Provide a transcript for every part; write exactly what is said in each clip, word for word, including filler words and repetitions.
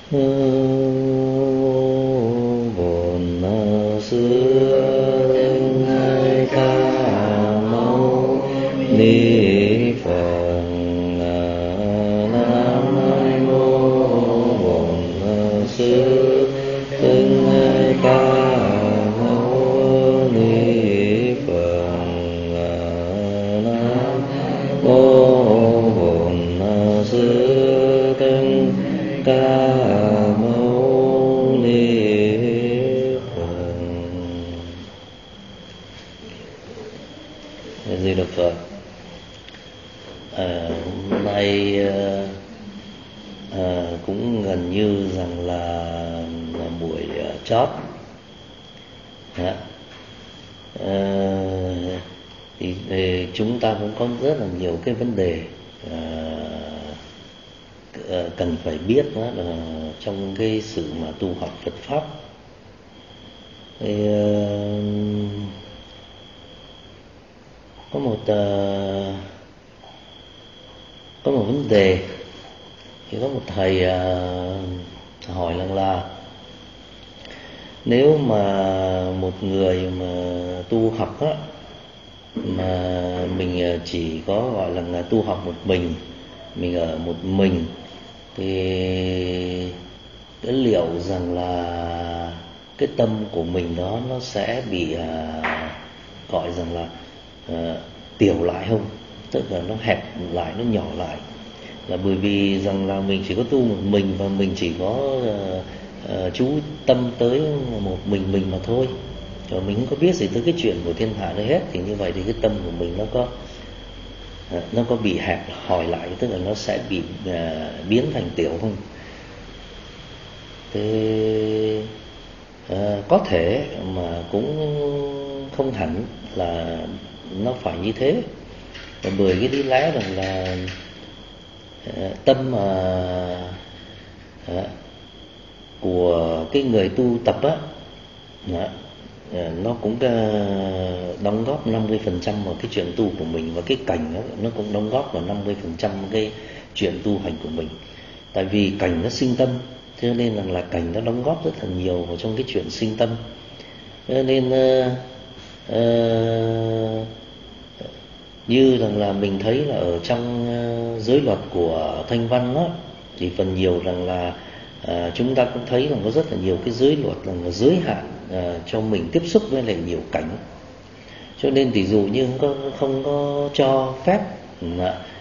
bổn xưa nay ca mâu ni Phật. Nam mô bổn sư thích ca mâu ni Phật. Nam mô bổn sư thích ca mâu ni Phật. Di Đà Phật. À, hôm nay à, à, cũng gần như rằng là, là buổi à, chót. À, à, thì, thì chúng ta cũng có rất là nhiều cái vấn đề à, cần phải biết đó là trong cái sự mà tu học Phật pháp. Thì, à, có một uh, có một vấn đề thì có một thầy uh, hỏi rằng là nếu mà một người mà tu học á, mà mình chỉ có gọi là, là tu học một mình, mình ở một mình, thì cái liệu rằng là cái tâm của mình đó nó sẽ bị uh, gọi rằng là uh, tiểu lại không, tức là nó hẹp lại, nó nhỏ lại, là bởi vì rằng là mình chỉ có tu một mình và mình chỉ có uh, uh, chú tâm tới một mình mình mà thôi, và mình không có biết gì tới cái chuyện của thiên hạ nữa hết. Thì như vậy thì cái tâm của mình nó có uh, nó có bị hẹp hỏi lại, tức là nó sẽ bị uh, biến thành tiểu không? Thì uh, có thể mà cũng không hẳn là nó phải như thế, bởi cái lý lẽ rằng là uh, tâm uh, uh, của cái người tu tập á, uh, nó cũng uh, đóng góp năm mươi phần trăm vào cái chuyện tu của mình, và cái cảnh đó, nó cũng đóng góp vào năm mươi phần trăm cái chuyện tu hành của mình. Tại vì cảnh nó sinh tâm, cho nên là, là cảnh nó đóng góp rất là nhiều vào trong cái chuyện sinh tâm. Cho nên uh, uh, như rằng là mình thấy là ở trong uh, giới luật của Thanh Văn đó, thì phần nhiều rằng là uh, chúng ta cũng thấy rằng có rất là nhiều cái giới luật là giới hạn uh, cho mình tiếp xúc với lại nhiều cảnh. Cho nên thì dù như không có, không có cho phép uh,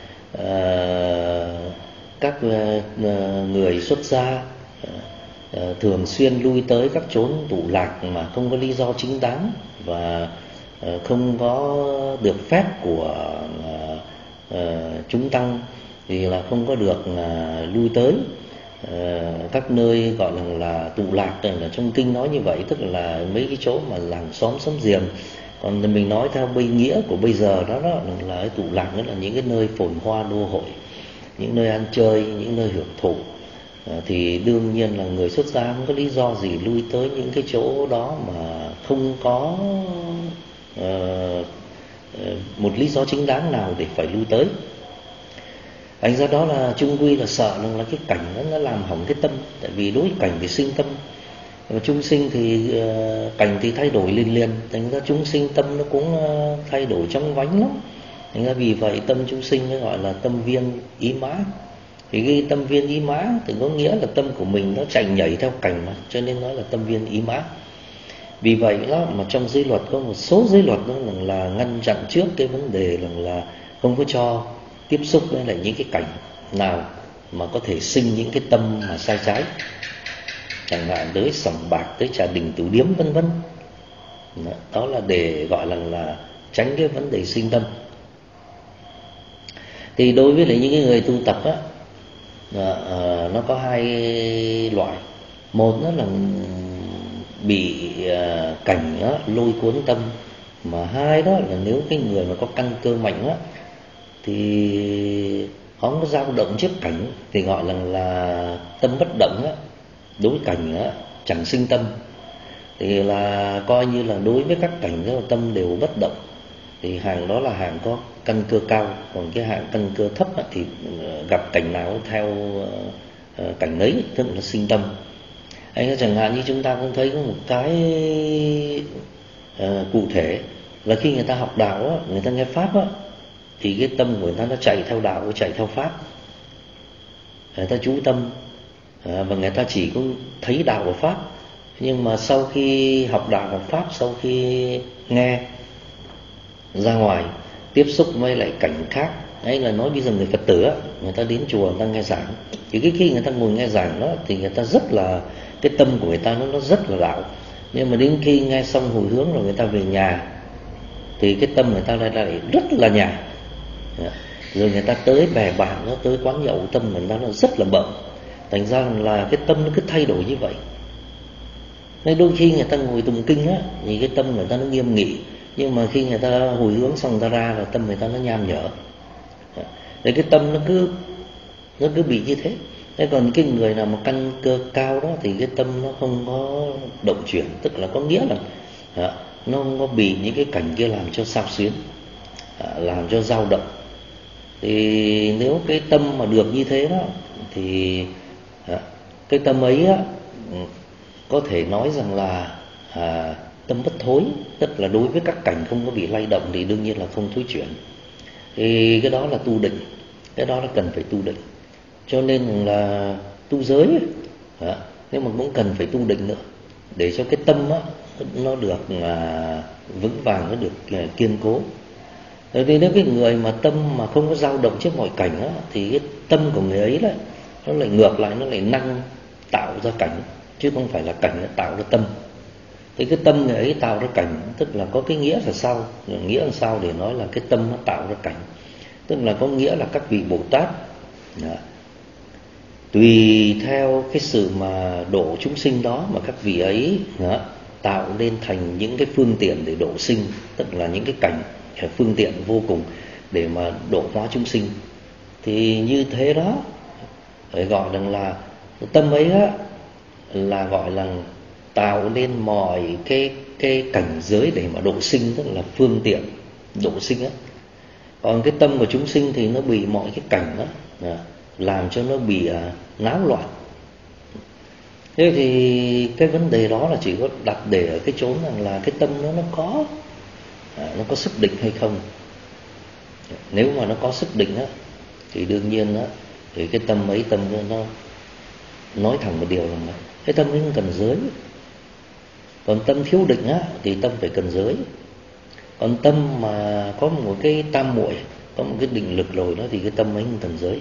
uh, các uh, người xuất gia uh, thường xuyên lui tới các chốn tụ lạc mà không có lý do chính đáng, và uh, không có được phép của uh, uh, chúng tăng, thì là không có được uh, lui tới uh, các nơi gọi là, là tụ lạc. Là trong kinh nói như vậy, tức là mấy cái chỗ mà làng xóm xóm giềng. Còn mình nói theo bây nghĩa của bây giờ đó, đó là cái tụ lạc, đó là những cái nơi phồn hoa đô hội, những nơi ăn chơi, những nơi hưởng thụ. À, thì đương nhiên là người xuất gia không có lý do gì lui tới những cái chỗ đó mà không có uh, uh, một lý do chính đáng nào để phải lui tới. Thành ra đó là chung quy là sợ rằng là cái cảnh đó nó làm hỏng cái tâm. Tại vì đối với cảnh thì sinh tâm, và chúng sinh thì uh, cảnh thì thay đổi liền liền, thành ra chúng sinh tâm nó cũng uh, thay đổi trong vánh lắm. Thành ra vì vậy tâm chúng sinh nó gọi là tâm viên ý mã. Thì cái tâm viên ý mã thì có nghĩa là tâm của mình nó chạy nhảy theo cảnh mà, cho nên nó là tâm viên ý mã. Vì vậy đó mà trong giới luật có một số giới luật đó là, là ngăn chặn trước cái vấn đề là, là không có cho tiếp xúc với lại những cái cảnh nào mà có thể sinh những cái tâm mà sai trái, chẳng hạn tới sòng bạc, tới trà đình tửu điếm vân vân. Đó là để gọi là, là tránh cái vấn đề sinh tâm. Thì đối với lại những cái người tu tập á, à, à, nó có hai loại. Một nó là bị à, cảnh á, lôi cuốn tâm, mà hai đó là nếu cái người mà có căn cơ mạnh á, thì không có dao động trước cảnh, thì gọi là, là tâm bất động á, đối cảnh á, chẳng sinh tâm. Thì là coi như là đối với các cảnh đó tâm đều bất động, thì hàng đó là hàng có căn cơ cao. Còn cái hạng căn cơ thấp thì gặp cảnh nào theo uh, cảnh ấy, tức là sinh tâm. Anh chẳng hạn như chúng ta cũng thấy có một cái uh, cụ thể là khi người ta học đạo á, người ta nghe pháp á, thì cái tâm của người ta nó chạy theo đạo, chạy theo pháp, người ta chú tâm à, và người ta chỉ có thấy đạo và pháp. Nhưng mà sau khi học đạo và pháp, sau khi nghe ra ngoài tiếp xúc với lại cảnh khác, ấy là nói bây giờ người Phật tử á, người ta đến chùa người ta nghe giảng, thì cái khi người ta ngồi nghe giảng đó thì người ta rất là, cái tâm của người ta nó nó rất là đạo. Nhưng mà đến khi nghe xong hồi hướng rồi người ta về nhà thì cái tâm người ta lại, lại rất là nhàn. Rồi người ta tới bè bạn, nó tới quán nhậu, tâm người ta nó rất là bận. Thành ra là cái tâm nó cứ thay đổi như vậy. Nên đôi khi người ta ngồi tụng kinh á, thì cái tâm người ta nó nghiêm nghị, nhưng mà khi người ta hồi hướng xong người ta ra là tâm người ta nó nham nhở. Đấy, cái tâm nó cứ nó cứ bị như thế. Thế còn cái người nào mà căn cơ cao đó thì cái tâm nó không có động chuyển, tức là có nghĩa là nó không có bị những cái cảnh kia làm cho xao xuyến, làm cho dao động. Thì nếu cái tâm mà được như thế đó thì cái tâm ấy á, có thể nói rằng là à, tâm bất thối, tức là đối với các cảnh không có bị lay động thì đương nhiên là không thối chuyển. Thì cái đó là tu định, cái đó là cần phải tu định. Cho nên là tu giới à, nhưng mà cũng cần phải tu định nữa, để cho cái tâm á, nó được à, vững vàng, nó được à, kiên cố. Thì nếu cái người mà tâm mà không có dao động trước mọi cảnh á, thì cái tâm của người ấy lại nó lại ngược lại, nó lại năng tạo ra cảnh, chứ không phải là cảnh nó tạo ra tâm. Thì cái tâm người ấy tạo ra cảnh, tức là có cái nghĩa là sao? Nghĩa là sao để nói là cái tâm nó tạo ra cảnh? Tức là có nghĩa là các vị Bồ Tát à, tùy theo cái sự mà độ chúng sinh đó mà các vị ấy à, tạo nên thành những cái phương tiện để độ sinh, tức là những cái cảnh phương tiện vô cùng để mà độ hóa chúng sinh. Thì như thế đó phải gọi rằng là tâm ấy á, là gọi là tạo nên mọi cái cái cảnh giới để mà độ sinh, tức là phương tiện độ sinh á. Còn cái tâm của chúng sinh thì nó bị mọi cái cảnh đó làm cho nó bị à, náo loạn. Thế thì cái vấn đề đó là chỉ có đặt để ở cái chỗ rằng là cái tâm nó nó có à, nó có sức định hay không. Nếu mà nó có sức định á, thì đương nhiên á, thì cái tâm ấy, tâm nó nói thẳng một điều rằng là cái tâm ấy không cần giới. Còn tâm thiếu định á, thì tâm phải cần giới. Còn tâm mà có một cái tam muội, có một cái định lực rồi đó, thì cái tâm ấy không cần giới,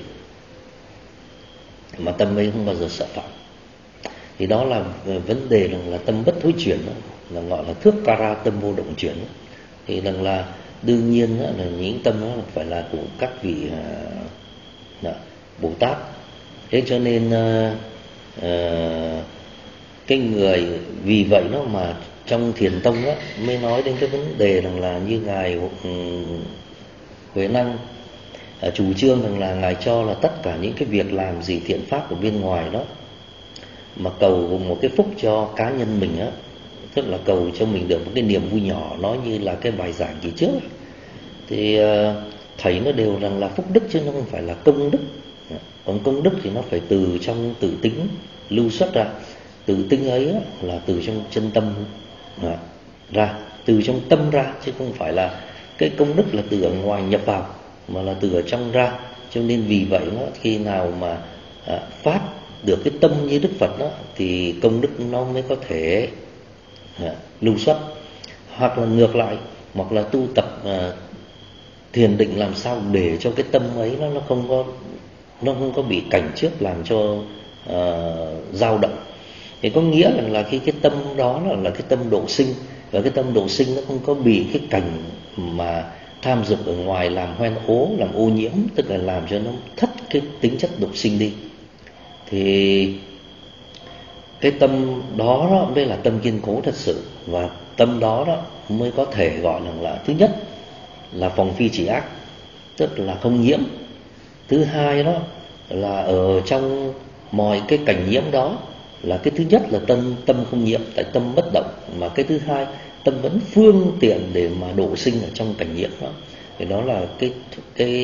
mà tâm ấy không bao giờ sợ phạm. Thì đó là vấn đề rằng là tâm bất thối chuyển đó, là gọi là thước para, tâm vô động chuyển đó. Thì rằng là đương nhiên đó, là những tâm đó phải là của các vị uh, Bồ Tát. Thế cho nên uh, uh, cái người vì vậy đó mà trong Thiền Tông đó, mới nói đến cái vấn đề rằng là như ngài um, Huệ Năng uh, chủ trương rằng là ngài cho là tất cả những cái việc làm gì thiện pháp của bên ngoài đó mà cầu một cái phúc cho cá nhân mình á, tức là cầu cho mình được một cái niềm vui nhỏ, nói như là cái bài giảng kỳ trước, thì uh, thầy nó đều rằng là phúc đức chứ nó không phải là công đức. Còn công đức thì nó phải từ trong tự tính lưu xuất ra. Tự tính ấy á, là từ trong chân tâm à, ra, từ trong tâm ra, chứ không phải là cái công đức là từ ở ngoài nhập vào, mà là từ ở trong ra. Cho nên vì vậy đó, khi nào mà à, phát được cái tâm như Đức Phật đó, thì công đức nó mới có thể à, lưu xuất. Hoặc là ngược lại, hoặc là tu tập à, thiền định làm sao để cho cái tâm ấy nó, nó không có nó không có bị cảnh trước làm cho uh, dao động. Thì có nghĩa là, là khi cái tâm đó là, là cái tâm độ sinh, và cái tâm độ sinh nó không có bị cái cảnh mà tham dục ở ngoài làm hoen ố, làm ô nhiễm, tức là làm cho nó thất cái tính chất độ sinh đi. Thì cái tâm đó, đó mới là tâm kiên cố thật sự, và tâm đó, đó mới có thể gọi là, là thứ nhất là phòng phi chỉ ác, tức là không nhiễm. Thứ hai đó là ở trong mọi cái cảnh nhiễm đó, là cái thứ nhất là tâm tâm không nhiễm, tại tâm bất động, mà cái thứ hai tâm vẫn phương tiện để mà độ sinh ở trong cảnh nhiễm đó. Thì đó là cái cái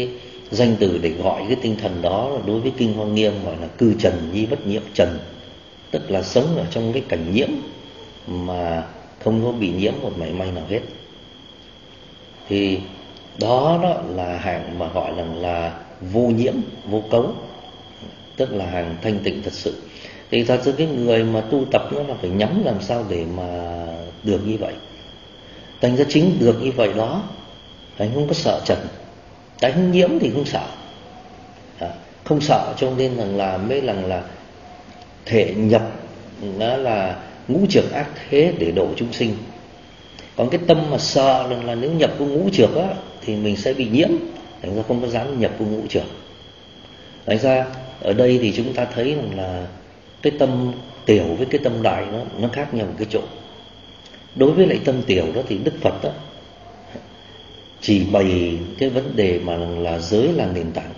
danh từ để gọi cái tinh thần đó là đối với Kinh Hoa Nghiêm gọi là cư trần nhi bất nhiễm trần, tức là sống ở trong cái cảnh nhiễm mà không có bị nhiễm một mảy may nào hết. Thì đó đó là hàng mà gọi là là vô nhiễm, vô cấu, tức là hàng thanh tịnh thật sự. Thì thật sự cái người mà tu tập nó là phải nhắm làm sao để mà được như vậy. Thành ra chính được như vậy đó, anh không có sợ trần, tại không nhiễm thì không sợ, à, không sợ cho nên rằng là mới rằng là thể nhập đó là ngũ trược ác thế để độ chúng sinh. Còn cái tâm mà sợ là, là nếu nhập vô ngũ trược á thì mình sẽ bị nhiễm, thành ra không có dám nhập vô ngũ trược. Thành ra ở đây thì chúng ta thấy rằng là cái tâm tiểu với cái tâm đại nó nó khác nhau một cái chỗ. Đối với lại tâm tiểu đó thì Đức Phật đó chỉ bày cái vấn đề mà là giới là nền tảng.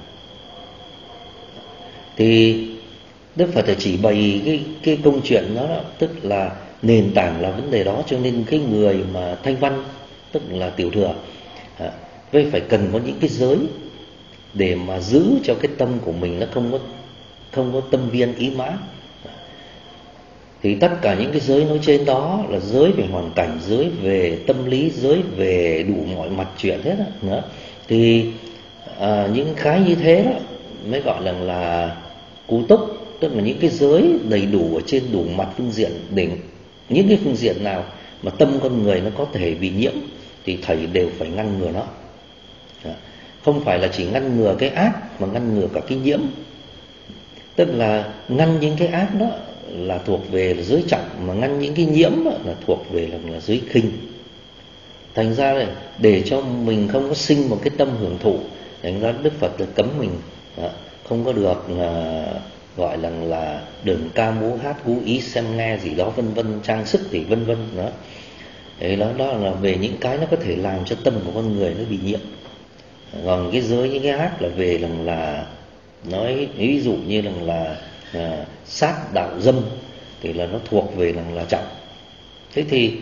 Thì Đức Phật chỉ bày cái cái câu chuyện đó, đó tức là nền tảng là vấn đề đó, cho nên cái người mà thanh văn tức là tiểu thừa à, với phải cần có những cái giới để mà giữ cho cái tâm của mình nó không có không có tâm viên ý mã. Thì tất cả những cái giới nói trên đó là giới về hoàn cảnh, giới về tâm lý, giới về đủ mọi mặt chuyện hết đó. Thì à, những cái như thế đó mới gọi là là cú túc, tức là những cái giới đầy đủ ở trên đủ mặt phương diện, để những cái phương diện nào mà tâm con người nó có thể bị nhiễm thì thầy đều phải ngăn ngừa nó. Không phải là chỉ ngăn ngừa cái ác mà ngăn ngừa cả cái nhiễm. Tức là ngăn những cái ác đó là thuộc về là giới trọng, mà ngăn những cái nhiễm là thuộc về là, là giới khinh. Thành ra này, để cho mình không có sinh một cái tâm hưởng thụ, thành ra Đức Phật được cấm mình không có được à, gọi là là đừng ca múa hát cú ý xem nghe gì đó vân vân, trang sức thì vân vân đó. Đấy, đó đó là về những cái nó có thể làm cho tâm của con người nó bị nhiễm. Còn cái giới những cái ác là về là là nói ví dụ như là là à, sát đạo dâm thì là nó thuộc về là là trọng. Thế thì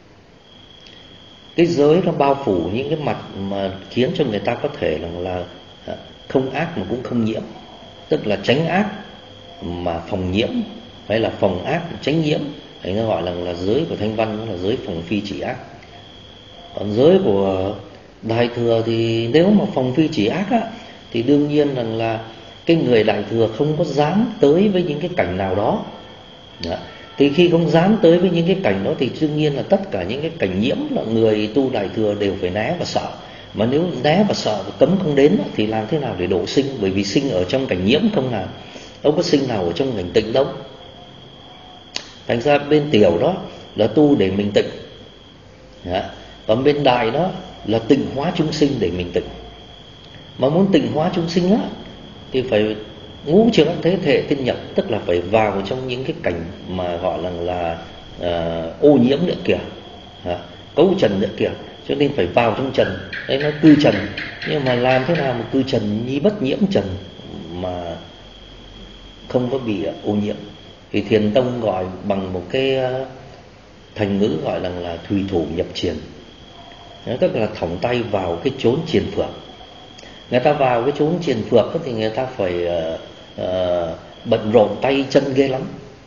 cái giới nó bao phủ những cái mặt mà khiến cho người ta có thể là là không ác mà cũng không nhiễm, tức là tránh ác mà phòng nhiễm, hay là phòng ác mà tránh nhiễm. Đấy nó gọi là là giới của thanh văn, nó là giới phòng phi chỉ ác. Còn giới của Đại Thừa thì nếu mà phòng phi chỉ ác á, thì đương nhiên rằng là cái người Đại Thừa không có dám tới với những cái cảnh nào đó. Đó. Thì khi không dám tới với những cái cảnh đó thì đương nhiên là tất cả những cái cảnh nhiễm là người tu Đại Thừa đều phải né và sợ. Mà nếu né và sợ và cấm không đến thì làm thế nào để độ sinh? Bởi vì sinh ở trong cảnh nhiễm không nào, đâu có sinh nào ở trong cảnh tịnh đâu. Thành ra bên tiểu đó là tu để mình tịnh, đó. Còn bên đại đó là tịnh hóa chúng sinh để mình tịnh. Mà muốn tịnh hóa chúng sinh á thì phải ngũ trược thế thể tiên nhập, tức là phải vào trong những cái cảnh mà gọi là là uh, ô nhiễm nữa kìa, uh, cấu trần nữa kìa, cho nên phải vào trong trần. Đấy nó cư trần, nhưng mà làm thế nào mà cư trần nhi bất nhiễm trần mà không có bị ô nhiễm? Thì Thiền Tông gọi bằng một cái uh, thành ngữ gọi là là thủy thủ nhập triền. Đó, tức là thõng tay vào cái chốn triền phược. Người ta vào cái chốn triền phược thì người ta phải uh, uh, bận rộn tay chân ghê lắm.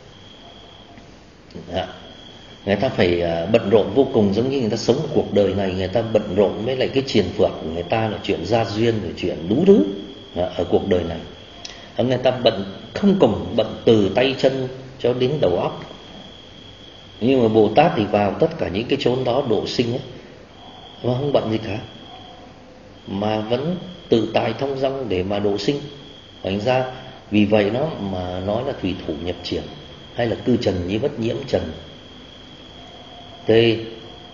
Đó. Người ta phải uh, bận rộn vô cùng, giống như người ta sống cuộc đời này, người ta bận rộn với lại cái triền phược của người ta là chuyện gia duyên, rồi chuyện đủ thứ uh, ở cuộc đời này. Uh, người ta bận không cùng, bận từ tay chân cho đến đầu óc. Nhưng mà Bồ Tát thì vào tất cả những cái chốn đó độ sinh ấy, mà không bận gì cả, mà vẫn tự tại thông dong để mà độ sinh. Thành ra vì vậy nó mà nói là thủy thủ nhập triền, hay là cư trần như bất nhiễm trần. Thì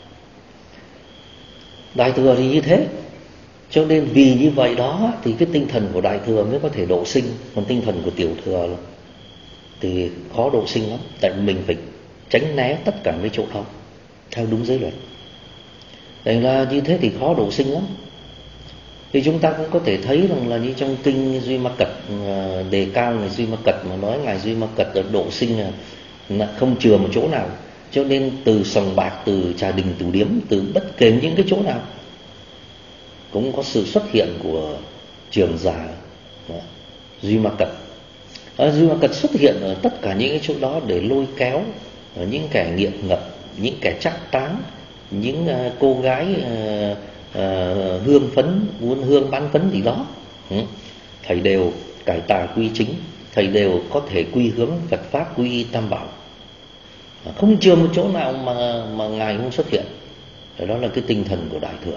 Đại Thừa thì như thế, cho nên vì như vậy đó thì cái tinh thần của Đại Thừa mới có thể độ sinh. Còn tinh thần của Tiểu Thừa thì khó độ sinh lắm, tại mình phải tránh né tất cả mấy chỗ đó theo đúng giới luật. Thành ra như thế thì khó độ sinh lắm. Thì chúng ta cũng có thể thấy rằng là như trong kinh Duy Ma Cật đề cao ngài Duy Ma Cật mà nói ngài Duy Ma Cật ở độ sinh là không chừa một chỗ nào. Cho nên từ sòng bạc, từ trà đình tử điếm, từ bất kể những cái chỗ nào cũng có sự xuất hiện của trưởng giả Duy Ma Cật. À, Duy Ma Cật xuất hiện ở tất cả những cái chỗ đó để lôi kéo những kẻ nghiện ngập, những kẻ trác táng, những uh, cô gái uh, uh, hương phấn, buôn hương bán phấn gì đó. Ừ. Thầy đều cải tà quy chính, thầy đều có thể quy hướng Phật pháp, quy y Tam Bảo. À, không chưa một chỗ nào mà mà ngài không xuất hiện. Đó là cái tinh thần của Đại Thừa.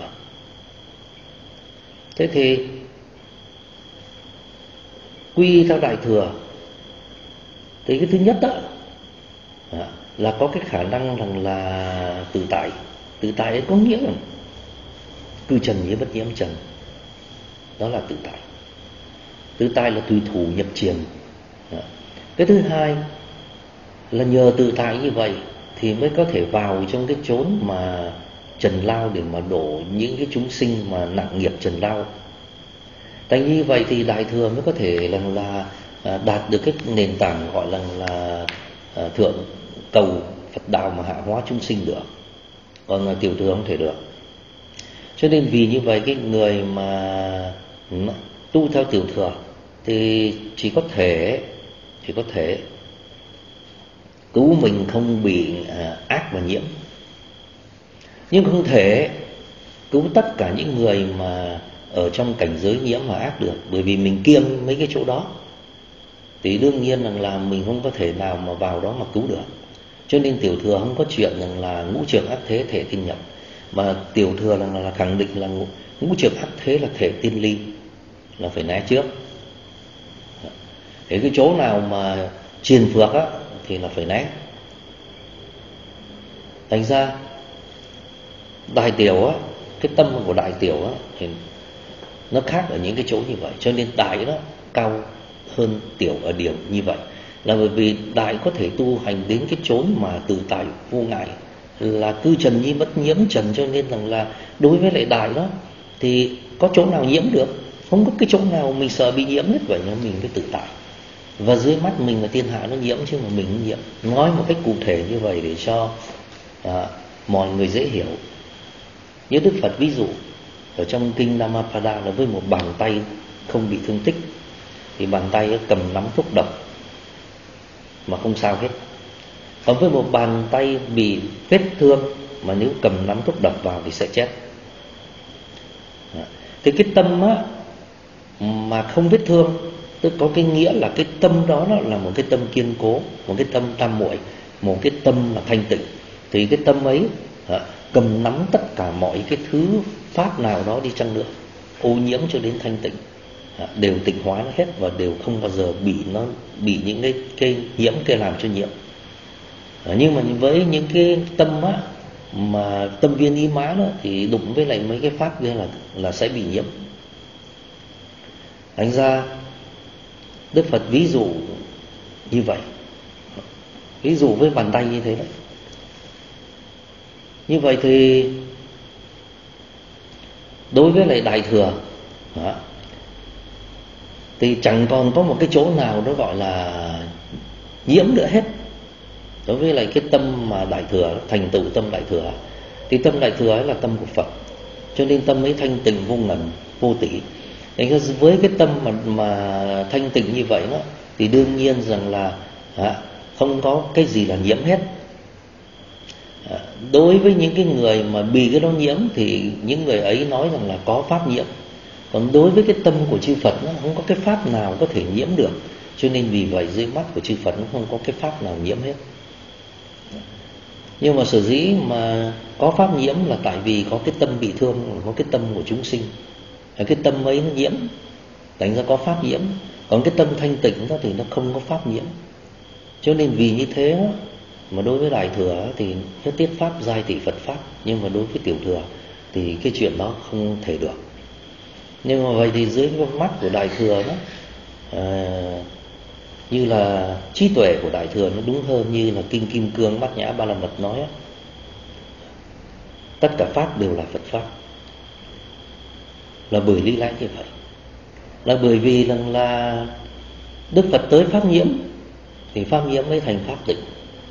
Thế thì quy y theo Đại Thừa thì cái thứ nhất đó à, là có cái khả năng rằng là tự tại. Tự tại ấy có nghĩa là cư trần như bất nhiễm trần. Đó là tự tại. Tự tại là tùy thủ nhập triền. à. Cái thứ hai là nhờ tự tại như vậy thì mới có thể vào trong cái chốn mà trần lao để mà đổ những cái chúng sinh mà nặng nghiệp trần lao. Tại như vậy thì Đại Thừa mới có thể là, là đạt được cái nền tảng gọi là, là thượng cầu Phật đạo mà hạ hóa chúng sinh được. Còn là Tiểu Thừa không thể được. Cho nên vì như vậy cái người mà tu theo Tiểu Thừa thì chỉ có thể chỉ có thể cứu mình không bị ác mà nhiễm, nhưng không thể cứu tất cả những người mà ở trong cảnh giới nhiễm và ác được. Bởi vì mình kiêng mấy cái chỗ đó thì đương nhiên rằng là mình không có thể nào mà vào đó mà cứu được. Cho nên Tiểu Thừa không có chuyện rằng là ngũ trược ác thế thể tiên nhập, mà Tiểu Thừa là, là khẳng định là ngũ, ngũ trược ác thế là thể tiên ly, là phải né trước. Thế cái chỗ nào mà triền phược á thì là phải né. Thành ra Đại Tiểu á, cái tâm của Đại Tiểu á thì nó khác ở những cái chỗ như vậy. Cho nên Đại đó cao hơn Tiểu ở điểm như vậy, là bởi vì Đại có thể tu hành đến cái chốn mà tự tại vô ngại, là cư trần như bất nhiễm trần. Cho nên rằng là đối với lại Đại đó thì có chỗ nào nhiễm được, không có cái chỗ nào mình sợ bị nhiễm hết. Vậy nên mình mới tự tại. Và dưới mắt mình là thiên hạ nó nhiễm chứ mà mình không nhiễm. Nói một cách cụ thể như vậy để cho à, mọi người dễ hiểu. Như Đức Phật ví dụ ở trong kinh Dhammapada là với một bàn tay không bị thương tích thì bàn tay cầm nắm thuốc độc mà không sao hết. Còn với một bàn tay bị vết thương mà nếu cầm nắm thuốc độc vào thì sẽ chết. Thì cái tâm á, mà không vết thương, tức có cái nghĩa là cái tâm đó nó là một cái tâm kiên cố, một cái tâm tam muội, một cái tâm mà thanh tịnh. Thì cái tâm ấy à, cầm nắm tất cả mọi cái thứ pháp nào đó đi chăng nữa, ô nhiễm cho đến thanh tịnh, à, đều tịnh hóa nó hết và đều không bao giờ bị nó bị những cái, cái nhiễm cái làm cho nhiễm. À, nhưng mà với những cái tâm á, mà tâm viên ý mã đó thì đụng với lại mấy cái pháp kia là là sẽ bị nhiễm. Thành ra Đức Phật ví dụ như vậy, ví dụ với bàn tay như thế đấy. Như vậy thì đối với lại Đại Thừa đó, thì chẳng còn có một cái chỗ nào đó gọi là nhiễm nữa hết. Đối với lại cái tâm mà Đại Thừa, thành tựu tâm Đại Thừa, thì tâm Đại Thừa ấy là tâm của Phật. Cho nên tâm ấy thanh tịnh vô ngần, vô tỷ. Nên với cái tâm mà, mà thanh tịnh như vậy đó, thì đương nhiên rằng là à, không có cái gì là nhiễm hết. À, đối với những cái người mà bị cái đó nhiễm thì những người ấy nói rằng là có pháp nhiễm. Còn đối với cái tâm của chư Phật nó không có cái pháp nào có thể nhiễm được. Cho nên vì vậy dưới mắt của chư Phật nó không có cái pháp nào nhiễm hết. Nhưng mà sở dĩ mà có pháp nhiễm là tại vì có cái tâm bị thương, có cái tâm của chúng sinh, cái tâm ấy nó nhiễm, thành ra có pháp nhiễm. Còn cái tâm thanh tịnh đó thì nó không có pháp nhiễm. Cho nên vì như thế đó, mà đối với Đại Thừa thì nhất thiết pháp giai tỷ Phật pháp, nhưng mà đối với Tiểu Thừa thì cái chuyện đó không thể được. Nhưng mà vậy thì dưới con mắt của Đại Thừa đó, à, như là trí tuệ của Đại Thừa nó đúng hơn, như là kinh Kim Cương Bát Nhã Ba La Mật nói đó, tất cả pháp đều là Phật pháp. Là bởi lý lẽ như vậy, là bởi vì rằng là Đức Phật tới pháp nhiễm thì pháp nhiễm mới thành pháp tịnh.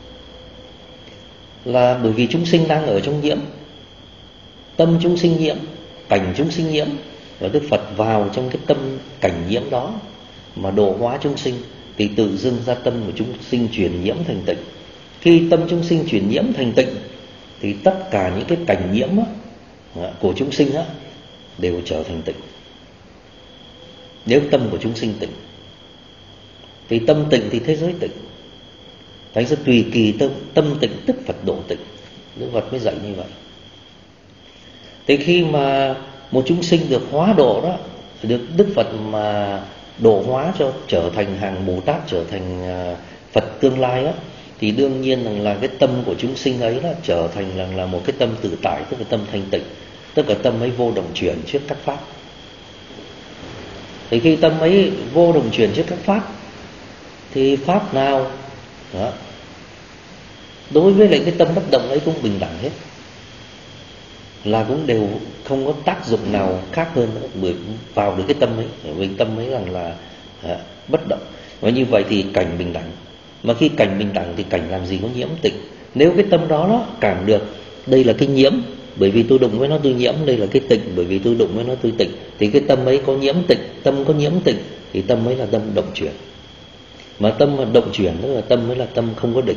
Là bởi vì chúng sinh đang ở trong nhiễm, tâm chúng sinh nhiễm, cảnh chúng sinh nhiễm, và Đức Phật vào trong cái tâm cảnh nhiễm đó mà độ hóa chúng sinh, thì tự dưng ra tâm của chúng sinh chuyển nhiễm thành tịnh. Khi tâm chúng sinh chuyển nhiễm thành tịnh thì tất cả những cái cảnh nhiễm á, của chúng sinh á, đều trở thành tịnh. Nếu tâm của chúng sinh tịnh, thì tâm tịnh thì thế giới tịnh. Thành ra tùy kỳ tâm, tâm tịnh tức Phật độ tịnh. Đức Phật mới dạy như vậy. Thì khi mà một chúng sinh được hóa độ đó, được Đức Phật mà độ hóa cho trở thành hàng Bồ Tát, trở thành Phật tương lai á, thì đương nhiên rằng là cái tâm của chúng sinh ấy đó trở thành là, là một cái tâm tự tại, tức là tâm thanh tịnh, tức là tâm ấy vô động chuyển trước các pháp. Thì khi tâm ấy vô động chuyển trước các pháp, thì pháp nào đó, đối với lại cái tâm bất động ấy cũng bình đẳng hết, là cũng đều không có tác dụng nào khác hơn nữa bởi vào được cái tâm ấy, vì tâm ấy rằng là à, bất động. Và như vậy thì cảnh bình đẳng. Mà khi cảnh bình đẳng thì cảnh làm gì có nhiễm tịnh. Nếu cái tâm đó nó cảm được đây là cái nhiễm, bởi vì tôi đụng với nó tôi nhiễm, đây là cái tịnh, bởi vì tôi đụng với nó tôi tịnh, thì cái tâm ấy có nhiễm tịnh, tâm có nhiễm tịnh, thì tâm ấy là tâm động chuyển. Mà tâm động chuyển tức là tâm mới là tâm không có định.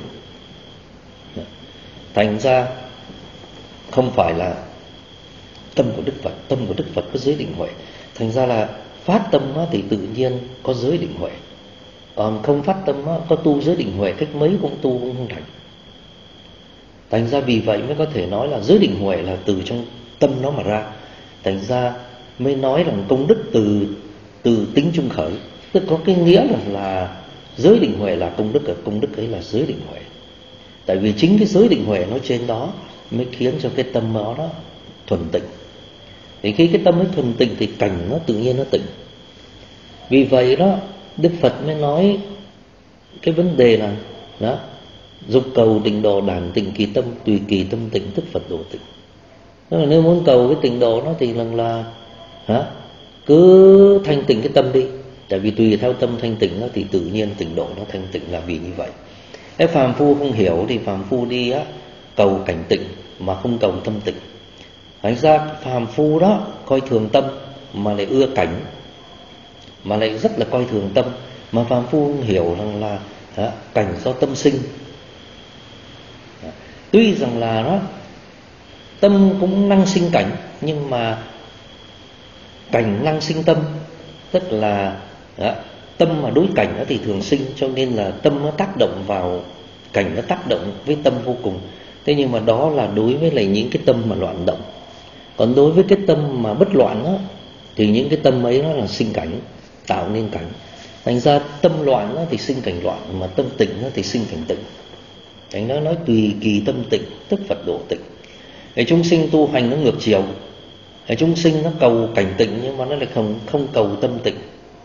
Thành ra không phải là tâm của Đức Phật, tâm của Đức Phật có giới định huệ. Thành ra là phát tâm thì tự nhiên có giới định huệ. Còn không phát tâm có tu giới định huệ cách mấy cũng tu cũng không thành. Thành ra vì vậy mới có thể nói là giới định huệ là từ trong tâm nó mà ra. Thành ra mới nói rằng công đức từ từ tính trung khởi, tức có cái nghĩa là, là giới định huệ là công đức, ở công đức ấy là giới định huệ. Tại vì chính cái giới định huệ nó trên đó mới khiến cho cái tâm đó, đó thuần tịnh. Thì khi cái tâm ấy thuần tịnh thì cảnh nó tự nhiên nó tịnh. Vì vậy đó Đức Phật mới nói cái vấn đề là đó, dục cầu tịnh độ đản tịnh kỳ tâm, tùy kỳ tâm tịnh tức Phật độ tịnh. Tức là nếu muốn cầu cái tịnh độ nó thì là, là hả? Cứ thanh tịnh cái tâm đi. Tại vì tùy theo tâm thanh tịnh nó thì tự nhiên tịnh độ nó thanh tịnh, là vì như vậy. Nếu phàm phu không hiểu thì phàm phu đi á, cầu cảnh tịnh mà không cầu tâm tịnh. Thành ra phàm phu đó coi thường tâm mà lại ưa cảnh, mà lại rất là coi thường tâm. Mà phàm phu không hiểu rằng là hả, cảnh do tâm sinh. Tuy rằng là nó tâm cũng năng sinh cảnh, nhưng mà cảnh năng sinh tâm, tức là hả, tâm mà đối cảnh thì thường sinh, cho nên là tâm nó tác động vào cảnh, nó tác động với tâm vô cùng. Thế nhưng mà đó là đối với lại những cái tâm mà loạn động. Còn đối với cái tâm mà bất loạn đó, thì những cái tâm ấy nó là sinh cảnh, tạo nên cảnh. Thành ra tâm loạn đó thì sinh cảnh loạn, mà tâm tịnh đó thì sinh cảnh tịnh. Thành ra nói tùy kỳ tâm tịnh tức Phật độ tịnh. Cái chúng sinh tu hành nó ngược chiều. Cái chúng sinh nó cầu cảnh tịnh nhưng mà nó lại không, không cầu tâm tịnh.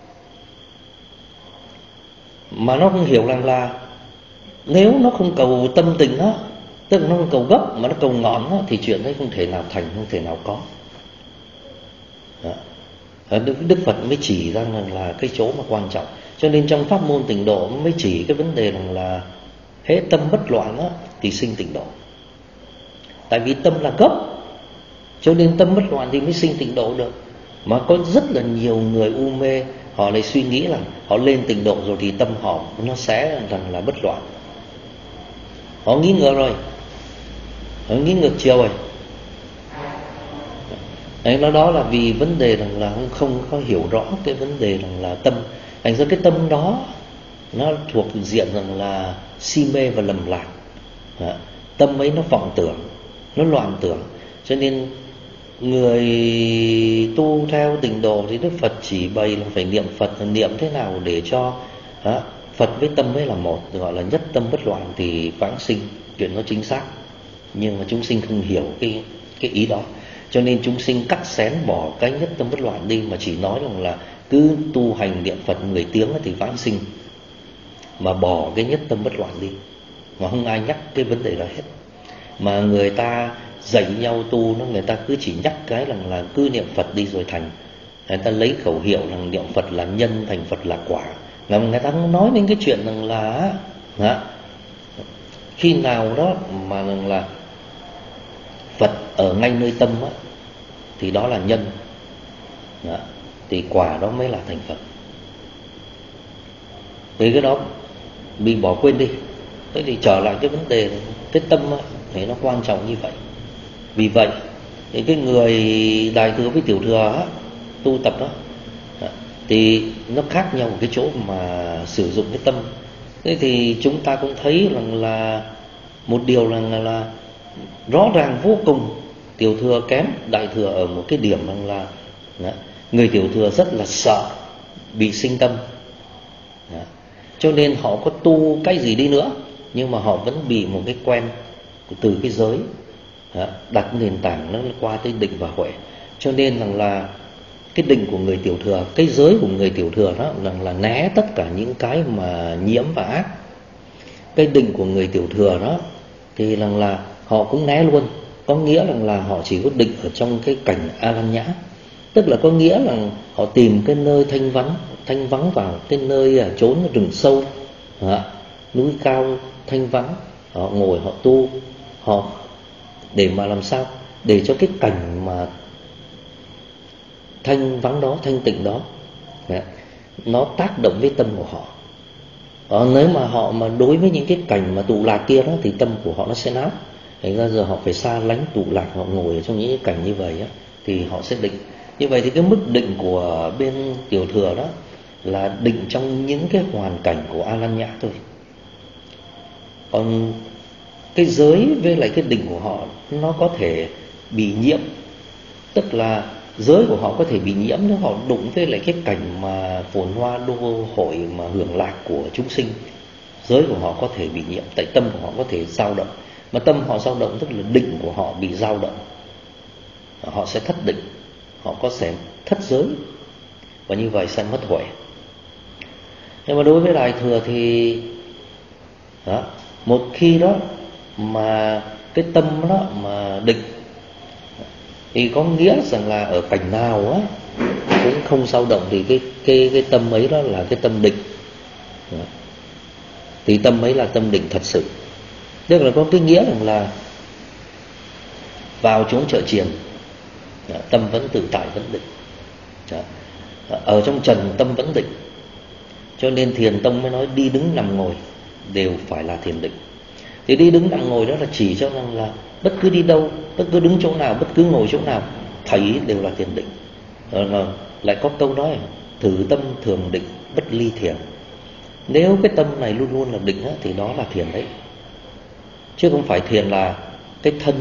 Mà nó không hiểu rằng là nếu nó không cầu tâm tịnh á, tức là nó không cầu gốc mà nó cầu ngọn á, thì chuyện đấy không thể nào thành, không thể nào có. Đức, Đức Phật mới chỉ ra rằng là cái chỗ mà quan trọng. Cho nên trong pháp môn tịnh độ mới chỉ cái vấn đề rằng là hễ tâm bất loạn á, thì sinh tịnh độ. Tại vì tâm là gốc, cho nên tâm bất loạn thì mới sinh tịnh độ được. Mà có rất là nhiều người u mê, họ lại suy nghĩ là họ lên tịnh độ rồi thì tâm họ nó sẽ rằng là bất loạn. Họ nghĩ ngược rồi, họ nghĩ ngược chiều rồi. Đấy, nó đó là vì vấn đề rằng là không, không có hiểu rõ cái vấn đề rằng là tâm. Thành ra cái tâm đó nó thuộc diện rằng là si mê và lầm lạc. Tâm ấy nó vọng tưởng, nó loạn tưởng. Cho nên người tu theo tịnh độ thì Đức Phật chỉ bày là phải niệm Phật, niệm thế nào để cho đó, Phật với tâm ấy là một, gọi là nhất tâm bất loạn thì vãng sinh, chuyện nó chính xác. Nhưng mà chúng sinh không hiểu cái, cái ý đó. Cho nên chúng sinh cắt xén bỏ cái nhất tâm bất loạn đi, mà chỉ nói rằng là cứ tu hành niệm Phật mười tiếng thì vãng sinh, mà bỏ cái nhất tâm bất loạn đi, mà không ai nhắc cái vấn đề đó hết. Mà người ta dạy nhau tu nó, người ta cứ chỉ nhắc cái rằng là cứ niệm Phật đi rồi thành. Người ta lấy khẩu hiệu rằng niệm Phật là nhân, thành Phật là quả. Người ta không nói đến cái chuyện rằng là hả, khi nào đó mà rằng là Phật ở ngay nơi tâm á, thì đó là nhân. Đó. thì quả đó mới là thành Phật. Vì cái đó bị bỏ quên đi. Thế thì trở lại cái vấn đề cái tâm ấy, thì nó quan trọng như vậy. Vì vậy thì cái người đại thừa với tiểu thừa á, tu tập đó thì nó khác nhau ở cái chỗ mà sử dụng cái tâm. Thế thì chúng ta cũng thấy rằng là một điều là, là rõ ràng vô cùng, tiểu thừa kém đại thừa ở một cái điểm rằng là đó, người tiểu thừa rất là sợ bị sinh tâm. Đó. Cho nên họ có tu cái gì đi nữa nhưng mà họ vẫn bị một cái quen từ cái giới. Đó. Đặt nền tảng nó qua tới định và huệ. Cho nên rằng là cái định của người tiểu thừa, cái giới của người tiểu thừa đó là, là né tất cả những cái mà nhiễm và ác. Cái định của người tiểu thừa đó thì rằng là họ cũng né luôn. Có nghĩa rằng là họ chỉ có định ở trong cái cảnh a lan nhã. Tức là có nghĩa là họ tìm cái nơi thanh vắng, thanh vắng vào cái nơi trốn rừng sâu, núi cao thanh vắng, họ ngồi họ tu, họ để mà làm sao để cho cái cảnh mà thanh vắng đó, thanh tịnh đó nó tác động với tâm của họ. Ờ, nếu mà họ mà đối với những cái cảnh mà tụ lạc kia đó thì tâm của họ nó sẽ nát. Thành ra giờ họ phải xa lánh tụ lạc, họ ngồi ở trong những cái cảnh như vậy á, thì họ sẽ định. Như vậy thì cái mức định của bên tiểu thừa đó là định trong những cái hoàn cảnh của a lan nhã thôi. Còn cái giới với lại cái định của họ nó có thể bị nhiễm. Tức là giới của họ có thể bị nhiễm nếu họ đụng với lại cái cảnh mà phồn hoa đô hội mà hưởng lạc của chúng sinh. Giới của họ có thể bị nhiễm, tại tâm của họ có thể dao động. Mà tâm họ dao động tức là định của họ bị dao động, họ sẽ thất định, họ có thể thất giới, và như vậy sẽ mất huệ. Nhưng mà đối với đại thừa thì đó, một khi đó mà cái tâm đó mà định thì có nghĩa rằng là ở cảnh nào á cũng không dao động, thì cái cái cái tâm ấy đó là cái tâm định. Đó. Thì tâm ấy là tâm định thật sự. Tức là có cái nghĩa rằng là vào chốn chợ chiền, đó, tâm vẫn tự tại vẫn định. Đó. Ở trong trần tâm vẫn định. Cho nên thiền tông mới nói đi đứng nằm ngồi đều phải là thiền định. Thì đi đứng nằm ngồi đó là chỉ cho rằng là bất cứ đi đâu, bất cứ đứng chỗ nào, bất cứ ngồi chỗ nào thấy đều là thiền định. Rồi lại có câu nói thử tâm thường định bất ly thiền. Nếu cái tâm này luôn luôn là định á, thì đó là thiền đấy. Chứ không phải thiền là cái thân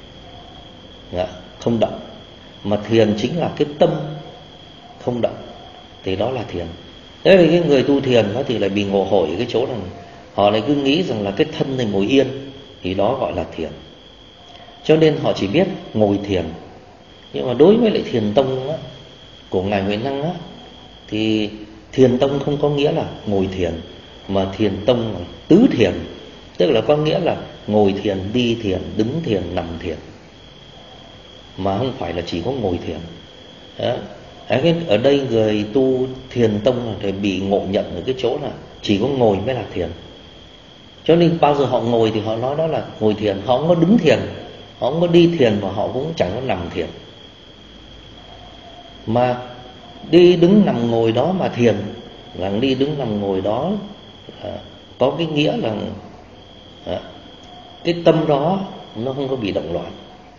không động, mà thiền chính là cái tâm không động, thì đó là thiền. Thế thì cái người tu thiền đó thì lại bị ngộ hội cái chỗ rằng họ lại cứ nghĩ rằng là cái thân này ngồi yên, thì đó gọi là thiền. Cho nên họ chỉ biết ngồi thiền. Nhưng mà đối với lại thiền tông á, của Ngài Huệ Năng á, thì thiền tông không có nghĩa là ngồi thiền, mà thiền tông là tứ thiền. Tức là có nghĩa là ngồi thiền, đi thiền, đứng thiền, nằm thiền, mà không phải là chỉ có ngồi thiền. Đó. Ở đây người tu thiền tông thì bị ngộ nhận ở cái chỗ là chỉ có ngồi mới là thiền. Cho nên bao giờ họ ngồi thì họ nói đó là ngồi thiền. Họ không có đứng thiền, họ không có đi thiền, và họ cũng chẳng có nằm thiền. Mà đi đứng nằm ngồi đó mà thiền, là đi đứng nằm ngồi đó à, có cái nghĩa là à, cái tâm đó nó không có bị động loạn.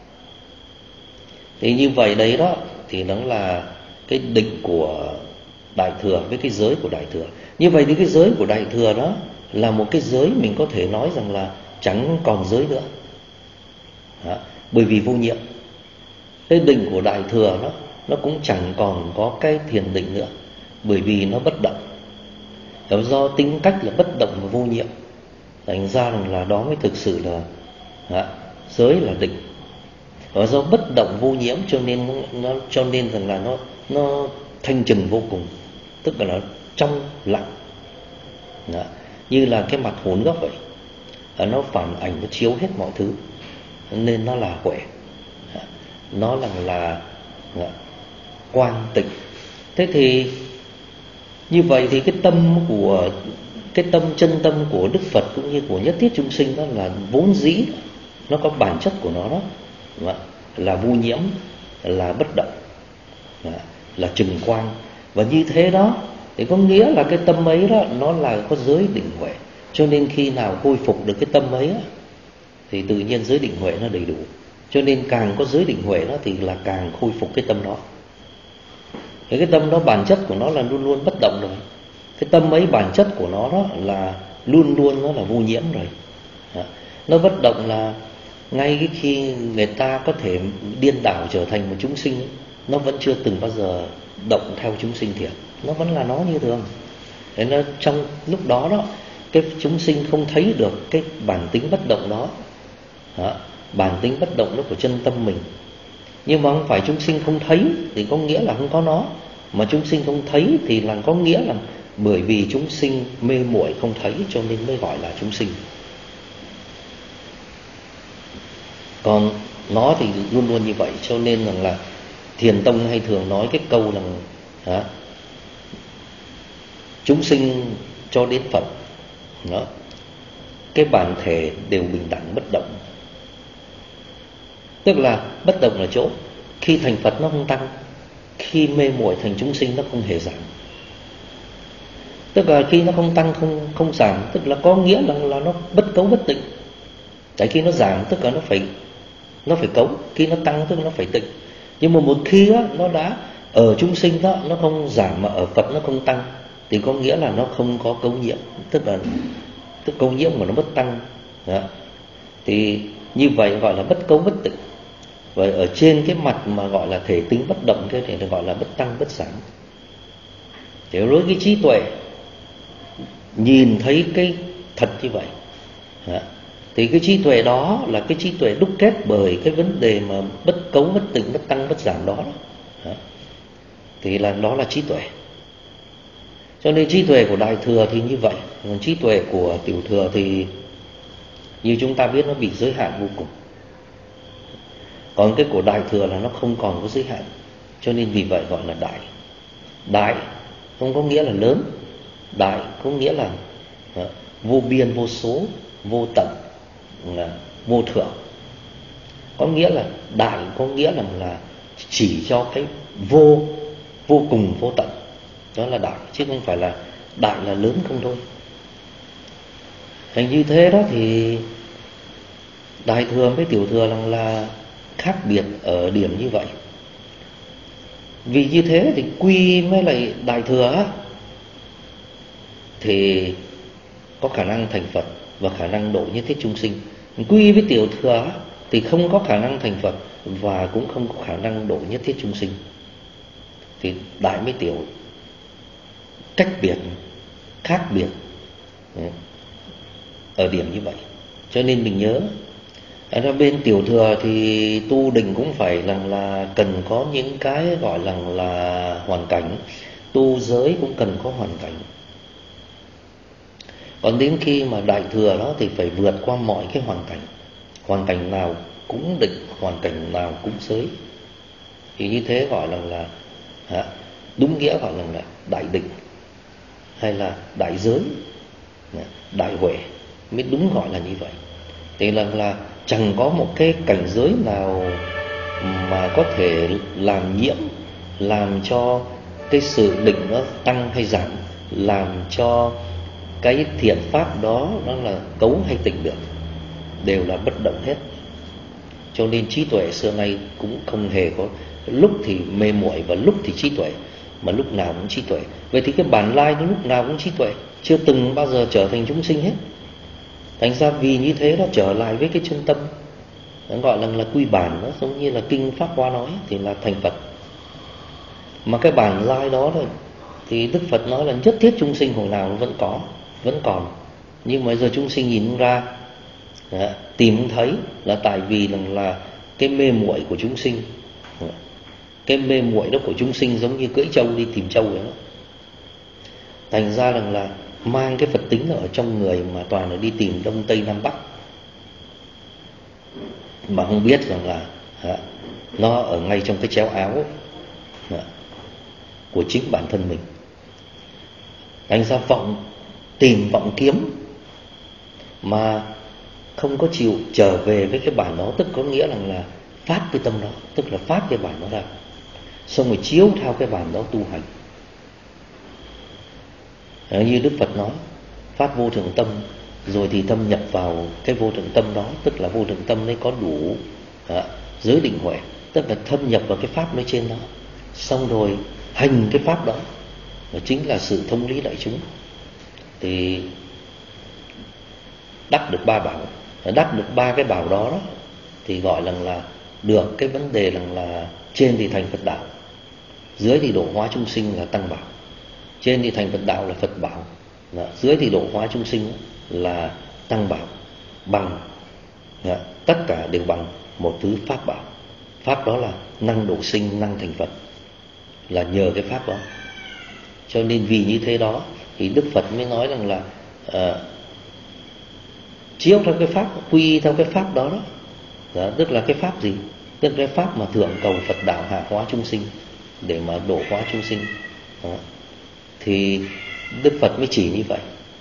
Thì như vậy đấy đó, thì nó là cái định của đại thừa với cái giới của đại thừa. Như vậy thì cái giới của đại thừa đó là một cái giới mình có thể nói rằng là chẳng còn giới nữa. Đó, bởi vì vô nhiễm. Cái định của đại thừa đó nó cũng chẳng còn có cái thiền định nữa, bởi vì nó bất động. Đó, do tính cách là bất động và vô nhiễm, thành ra rằng là đó mới thực sự là đó, giới là định. Và do bất động vô nhiễm cho nên nó cho nên rằng là nó nó thanh trừng vô cùng, tức là nó trong lặng. Đó, như là cái mặt hồn gốc vậy. Đó, nó phản ảnh, nó chiếu hết mọi thứ, nên nó là huệ. Nó là là, là quang tịnh. Thế thì như vậy thì cái tâm của cái tâm chân tâm của Đức Phật cũng như của nhất thiết chúng sinh đó là vốn dĩ nó có bản chất của nó đó, là vô nhiễm, là bất động. là trừng quang. Và như thế đó thì có nghĩa là cái tâm ấy đó nó là có giới định huệ. Cho nên khi nào khôi phục được cái tâm ấy đó, thì tự nhiên giới định huệ nó đầy đủ. Cho nên càng có giới định huệ đó thì là càng khôi phục cái tâm đó. Thì cái tâm đó bản chất của nó là luôn luôn bất động rồi. Cái tâm ấy bản chất của nó đó là luôn luôn nó là vô nhiễm rồi. Nó bất động là ngay cái khi người ta có thể điên đảo trở thành một chúng sinh ấy, nó vẫn chưa từng bao giờ động theo chúng sinh thiệt. Nó vẫn là nó như thường. Thế nên trong lúc đó đó, cái chúng sinh không thấy được cái bản tính bất động đó. Đó, bản tính bất động đó của chân tâm mình. Nhưng mà không phải chúng sinh không thấy thì có nghĩa là không có nó, mà chúng sinh không thấy thì là có nghĩa là bởi vì chúng sinh mê muội không thấy cho nên mới gọi là chúng sinh. Còn nó thì luôn luôn như vậy. Cho nên rằng là Thiền tông hay thường nói cái câu là hả, chúng sinh cho đến Phật đó, cái bản thể đều bình đẳng bất động. Tức là bất động là chỗ khi thành Phật nó không tăng, khi mê muội thành chúng sinh nó không hề giảm. Tức là khi nó không tăng không không giảm, tức là có nghĩa là, là nó bất cấu bất tịnh. Tại khi nó giảm tức là nó phải nó phải cấu, khi nó tăng tức là nó phải tịnh. Nhưng mà một khi á, nó đã ở chúng sinh đó nó không giảm mà ở Phật nó không tăng thì có nghĩa là nó không có cấu nhiễm, tức là tức cấu nhiễm mà nó bất tăng đó. Thì như vậy gọi là bất cấu bất tịnh. Và ở trên cái mặt mà gọi là thể tính bất động kia thì gọi là bất tăng bất giảm. Thì đối với trí tuệ nhìn thấy cái thật như vậy đó, thì cái trí tuệ đó là cái trí tuệ đúc kết bởi cái vấn đề mà bất cấu bất tịnh bất tăng bất giảm đó, đó. Thì là đó là trí tuệ. Cho nên trí tuệ của Đại Thừa thì như vậy. Còn trí tuệ của Tiểu Thừa thì như chúng ta biết nó bị giới hạn vô cùng. Còn cái của Đại Thừa là nó không còn có giới hạn. Cho nên vì vậy gọi là đại. Đại không có nghĩa là lớn. Đại có nghĩa là vô biên vô số, vô tận, là vô thượng. Có nghĩa là đại có nghĩa là, là chỉ cho cái vô, vô cùng vô tận. Đó là đại, chứ không phải là đại là lớn không thôi. Thành như thế đó thì Đại Thừa với Tiểu Thừa là, là khác biệt ở điểm như vậy. Vì như thế thì quy mới lại Đại Thừa á, thì có khả năng thành Phật và khả năng độ nhất thiết chúng sinh. Quy với Tiểu Thừa á, thì không có khả năng thành Phật và cũng không có khả năng độ nhất thiết chúng sinh. Thì đại với tiểu cách biệt, khác biệt ở điểm như vậy. Cho nên mình nhớ ở bên Tiểu Thừa thì tu định cũng phải là, là cần có những cái gọi là, là hoàn cảnh. Tu giới cũng cần có hoàn cảnh. Còn đến khi mà Đại Thừa đó thì phải vượt qua mọi cái hoàn cảnh. Hoàn cảnh nào cũng định, hoàn cảnh nào cũng giới. Thì như thế gọi là, là hả, đúng nghĩa gọi là, là đại định hay là đại giới, đại huệ mới đúng gọi là như vậy. Thì là, là chẳng có một cái cảnh giới nào mà có thể làm nhiễm, làm cho cái sự định nó tăng hay giảm, làm cho cái thiện pháp đó nó là cấu hay tịnh được, đều là bất động hết. Cho nên trí tuệ xưa nay cũng không hề có lúc thì mê muội và lúc thì trí tuệ, mà lúc nào cũng trí tuệ. Vậy thì cái bản lai nó lúc nào cũng trí tuệ, chưa từng bao giờ trở thành chúng sinh hết. Thành ra vì như thế nó trở lại với cái chân tâm, nó gọi là, là quy bản. Nó giống như là Kinh Pháp Hoa nói thì là thành Phật. Mà cái bản lai đó thôi thì Đức Phật nói là nhất thiết chúng sinh hồi nào nó vẫn có, vẫn còn. Nhưng mà giờ chúng sinh nhìn không ra, đó, tìm không thấy, là tại vì là, là cái mê muội của chúng sinh. Cái mê muội đó của chúng sinh giống như cưỡi trâu đi tìm trâu vậy đó. Thành ra rằng là mang cái Phật tính ở trong người mà toàn là đi tìm Đông Tây Nam Bắc, mà không biết rằng là hả, nó ở ngay trong cái chéo áo ấy, hả, của chính bản thân mình. Thành ra vọng tìm vọng kiếm mà không có chịu trở về với cái bản đó, tức có nghĩa rằng là phát cái tâm đó, tức là phát cái bản đó ra. xong rồi chiếu theo cái bản đó tu hành. Đấy, như Đức Phật nói, phát vô thượng tâm, rồi thì thâm nhập vào cái vô thượng tâm đó, tức là vô thượng tâm đấy có đủ à, giới định huệ, tức là thâm nhập vào cái pháp nói trên đó, xong rồi hành cái pháp đó, và chính là sự thông lý đại chúng, thì đắc được ba bảo. Đắc được ba cái bảo đó, đó thì gọi là, là được cái vấn đề là, là trên thì thành Phật đạo, dưới thì độ hóa chúng sinh là tăng bảo. Trên thì thành Phật đạo là Phật bảo, đó. Dưới thì độ hóa chúng sinh là tăng bảo, bằng đó. Tất cả đều bằng một thứ pháp bảo. Pháp đó là năng độ sinh, năng thành Phật, là nhờ cái pháp đó. Cho nên vì như thế đó thì Đức Phật mới nói rằng là uh, chiếu theo cái pháp, quy theo cái pháp đó, đó. Đó, tức là cái pháp gì? Tức là cái pháp mà thượng cầu Phật đạo, hạ hóa chúng sinh, để mà độ hóa chúng sinh đó. Thì Đức Phật mới chỉ như vậy.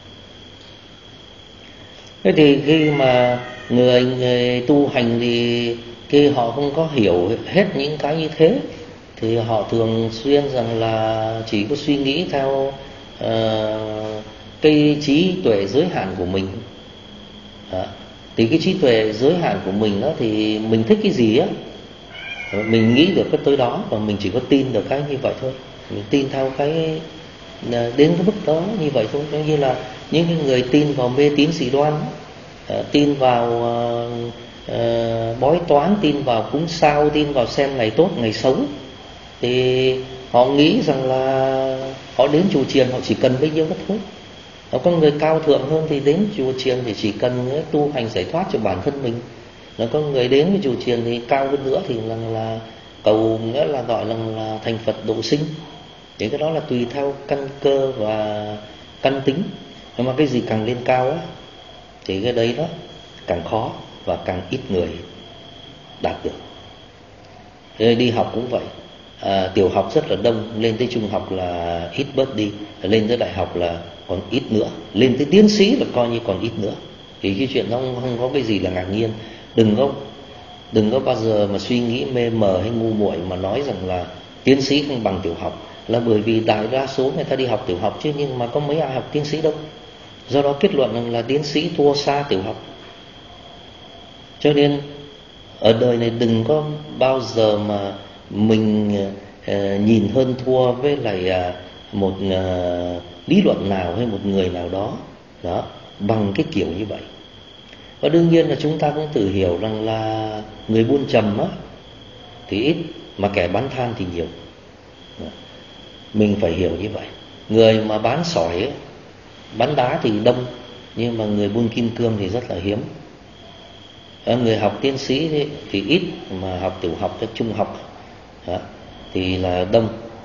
Thế thì khi mà người, người tu hành thì khi họ không có hiểu hết những cái như thế, thì họ thường xuyên rằng là chỉ có suy nghĩ theo uh, cái trí tuệ giới hạn của mình. Đó. Thì cái trí tuệ giới hạn của mình đó, thì mình thích cái gì á, mình nghĩ được cái tới đó, và mình chỉ có tin được cái như vậy thôi. Mình tin theo cái đến cái mức đó như vậy thôi. Giống như là những cái người tin vào mê tín dị đoan, uh, tin vào uh, uh, bói toán, tin vào cúng sao, tin vào xem ngày tốt ngày xấu, thì họ nghĩ rằng là họ đến chùa chiền họ chỉ cần bấy nhiêu đó thôi. Có người cao thượng hơn thì đến chùa chiền thì chỉ cần tu hành giải thoát cho bản thân mình. Nó có người đến với chùa chiền thì cao hơn nữa thì là, là cầu, nghĩa là gọi là, là thành Phật độ sinh. Thì cái đó là tùy theo căn cơ và căn tính. Nhưng mà cái gì càng lên cao á, thì cái đấy đó càng khó và càng ít người đạt được. Thế đi học cũng vậy. À, tiểu học rất là đông, lên tới trung học là ít bớt đi, lên tới đại học là còn ít nữa, lên tới tiến sĩ là coi như còn ít nữa. Thì cái chuyện đó không, không có cái gì là ngạc nhiên. Đừng có đừng có bao giờ mà suy nghĩ mê mờ hay ngu muội mà nói rằng là tiến sĩ không bằng tiểu học, là bởi vì đại đa số người ta đi học tiểu học chứ, nhưng mà có mấy ai học tiến sĩ đâu. Do đó kết luận rằng là tiến sĩ thua xa tiểu học. Cho nên ở đời này đừng có bao giờ mà mình uh, nhìn hơn thua với lại uh, một uh, lý luận nào hay một người nào đó, đó bằng cái kiểu như vậy. Và đương nhiên là chúng ta cũng tự hiểu rằng là người buôn trầm á thì ít, mà kẻ bán than thì nhiều. Mình phải hiểu như vậy. Người mà bán sỏi ấy, bán đá thì đông, nhưng mà người buôn kim cương thì rất là hiếm. Người học tiến sĩ thì, thì ít, mà học tiểu học tới trung học đó, thì là đông.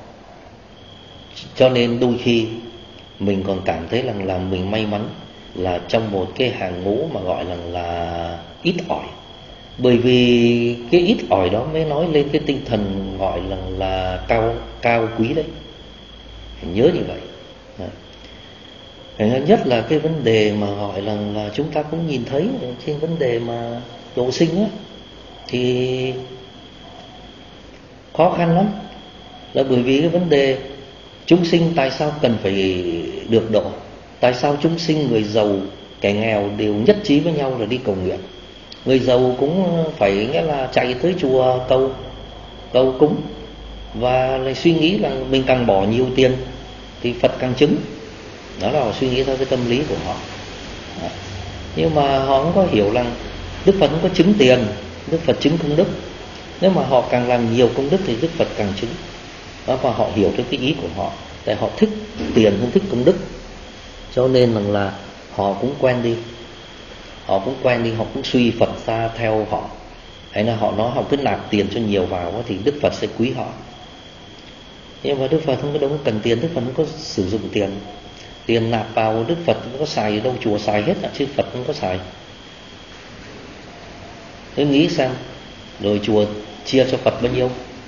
Cho nên đôi khi mình còn cảm thấy rằng là mình may mắn là trong một cái hàng ngũ mà gọi là, là ít ỏi. Bởi vì cái ít ỏi đó mới nói lên cái tinh thần gọi là, là cao, cao quý đấy. Phải nhớ như vậy. Đó. Nhất là cái vấn đề mà gọi là, là chúng ta cũng nhìn thấy trên vấn đề mà độ sinh á, thì khó khăn lắm. Là bởi vì cái vấn đề chúng sinh tại sao cần phải được độ? Tại sao chúng sinh người giàu, kẻ nghèo đều nhất trí với nhau là đi cầu nguyện? Người giàu cũng phải nghĩa là chạy tới chùa cầu cầu cúng, và lại suy nghĩ là mình càng bỏ nhiều tiền thì Phật càng chứng. Đó là họ suy nghĩ theo cái tâm lý của họ. Đó. Nhưng mà họ không có hiểu rằng Đức Phật không có chứng tiền, Đức Phật chứng công đức. Nếu mà họ càng làm nhiều công đức thì Đức Phật càng chứng. Đó, và họ hiểu theo cái ý của họ, tại họ thích tiền hơn thích công đức. Cho nên rằng là họ cũng quen đi, họ cũng quen đi, họ cũng suy Phật ra theo họ. Hay là họ nói họ cứ nạp tiền cho nhiều vào thì Đức Phật sẽ quý họ. Nhưng mà Đức Phật không có đâu có cần tiền, Đức Phật không có sử dụng tiền. Tiền nạp vào Đức Phật không có xài đâu, chùa xài hết à, chứ Phật không có xài. Thế nghĩ xem, rồi chùa chia cho Phật bao nhiêu?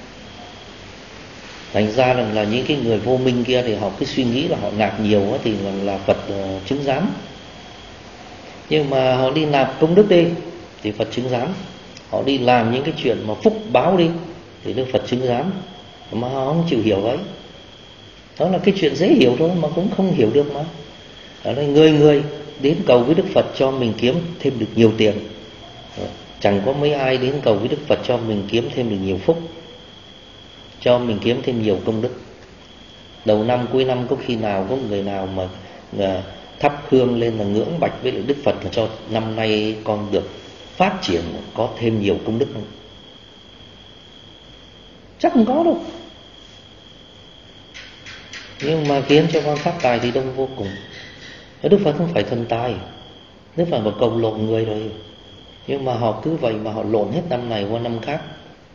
Thành ra rằng là những cái người vô minh kia thì họ cứ suy nghĩ là họ nạp nhiều thì là, là Phật uh, chứng giám. Nhưng mà họ đi nạp công đức đi thì Phật chứng giám. Họ đi làm những cái chuyện mà phúc báo đi thì Đức Phật chứng giám. mà họ không chịu hiểu ấy. Đó là cái chuyện dễ hiểu thôi mà cũng không hiểu được mà. Ở đây người người đến cầu với Đức Phật cho mình kiếm thêm được nhiều tiền, chẳng có mấy ai đến cầu với Đức Phật cho mình kiếm thêm được nhiều phúc, cho mình kiếm thêm nhiều công đức. Đầu năm cuối năm có khi nào có người nào mà à, thắp hương lên là ngưỡng bạch với lại Đức Phật là cho năm nay con được phát triển, có thêm nhiều công đức không? Chắc không có đâu. Nhưng mà khiến cho con phát tài thì đông vô cùng. Đức Phật không phải thần tài, Đức Phật một cầu lộn người rồi. Nhưng mà họ cứ vậy mà họ lộn hết năm này qua năm khác,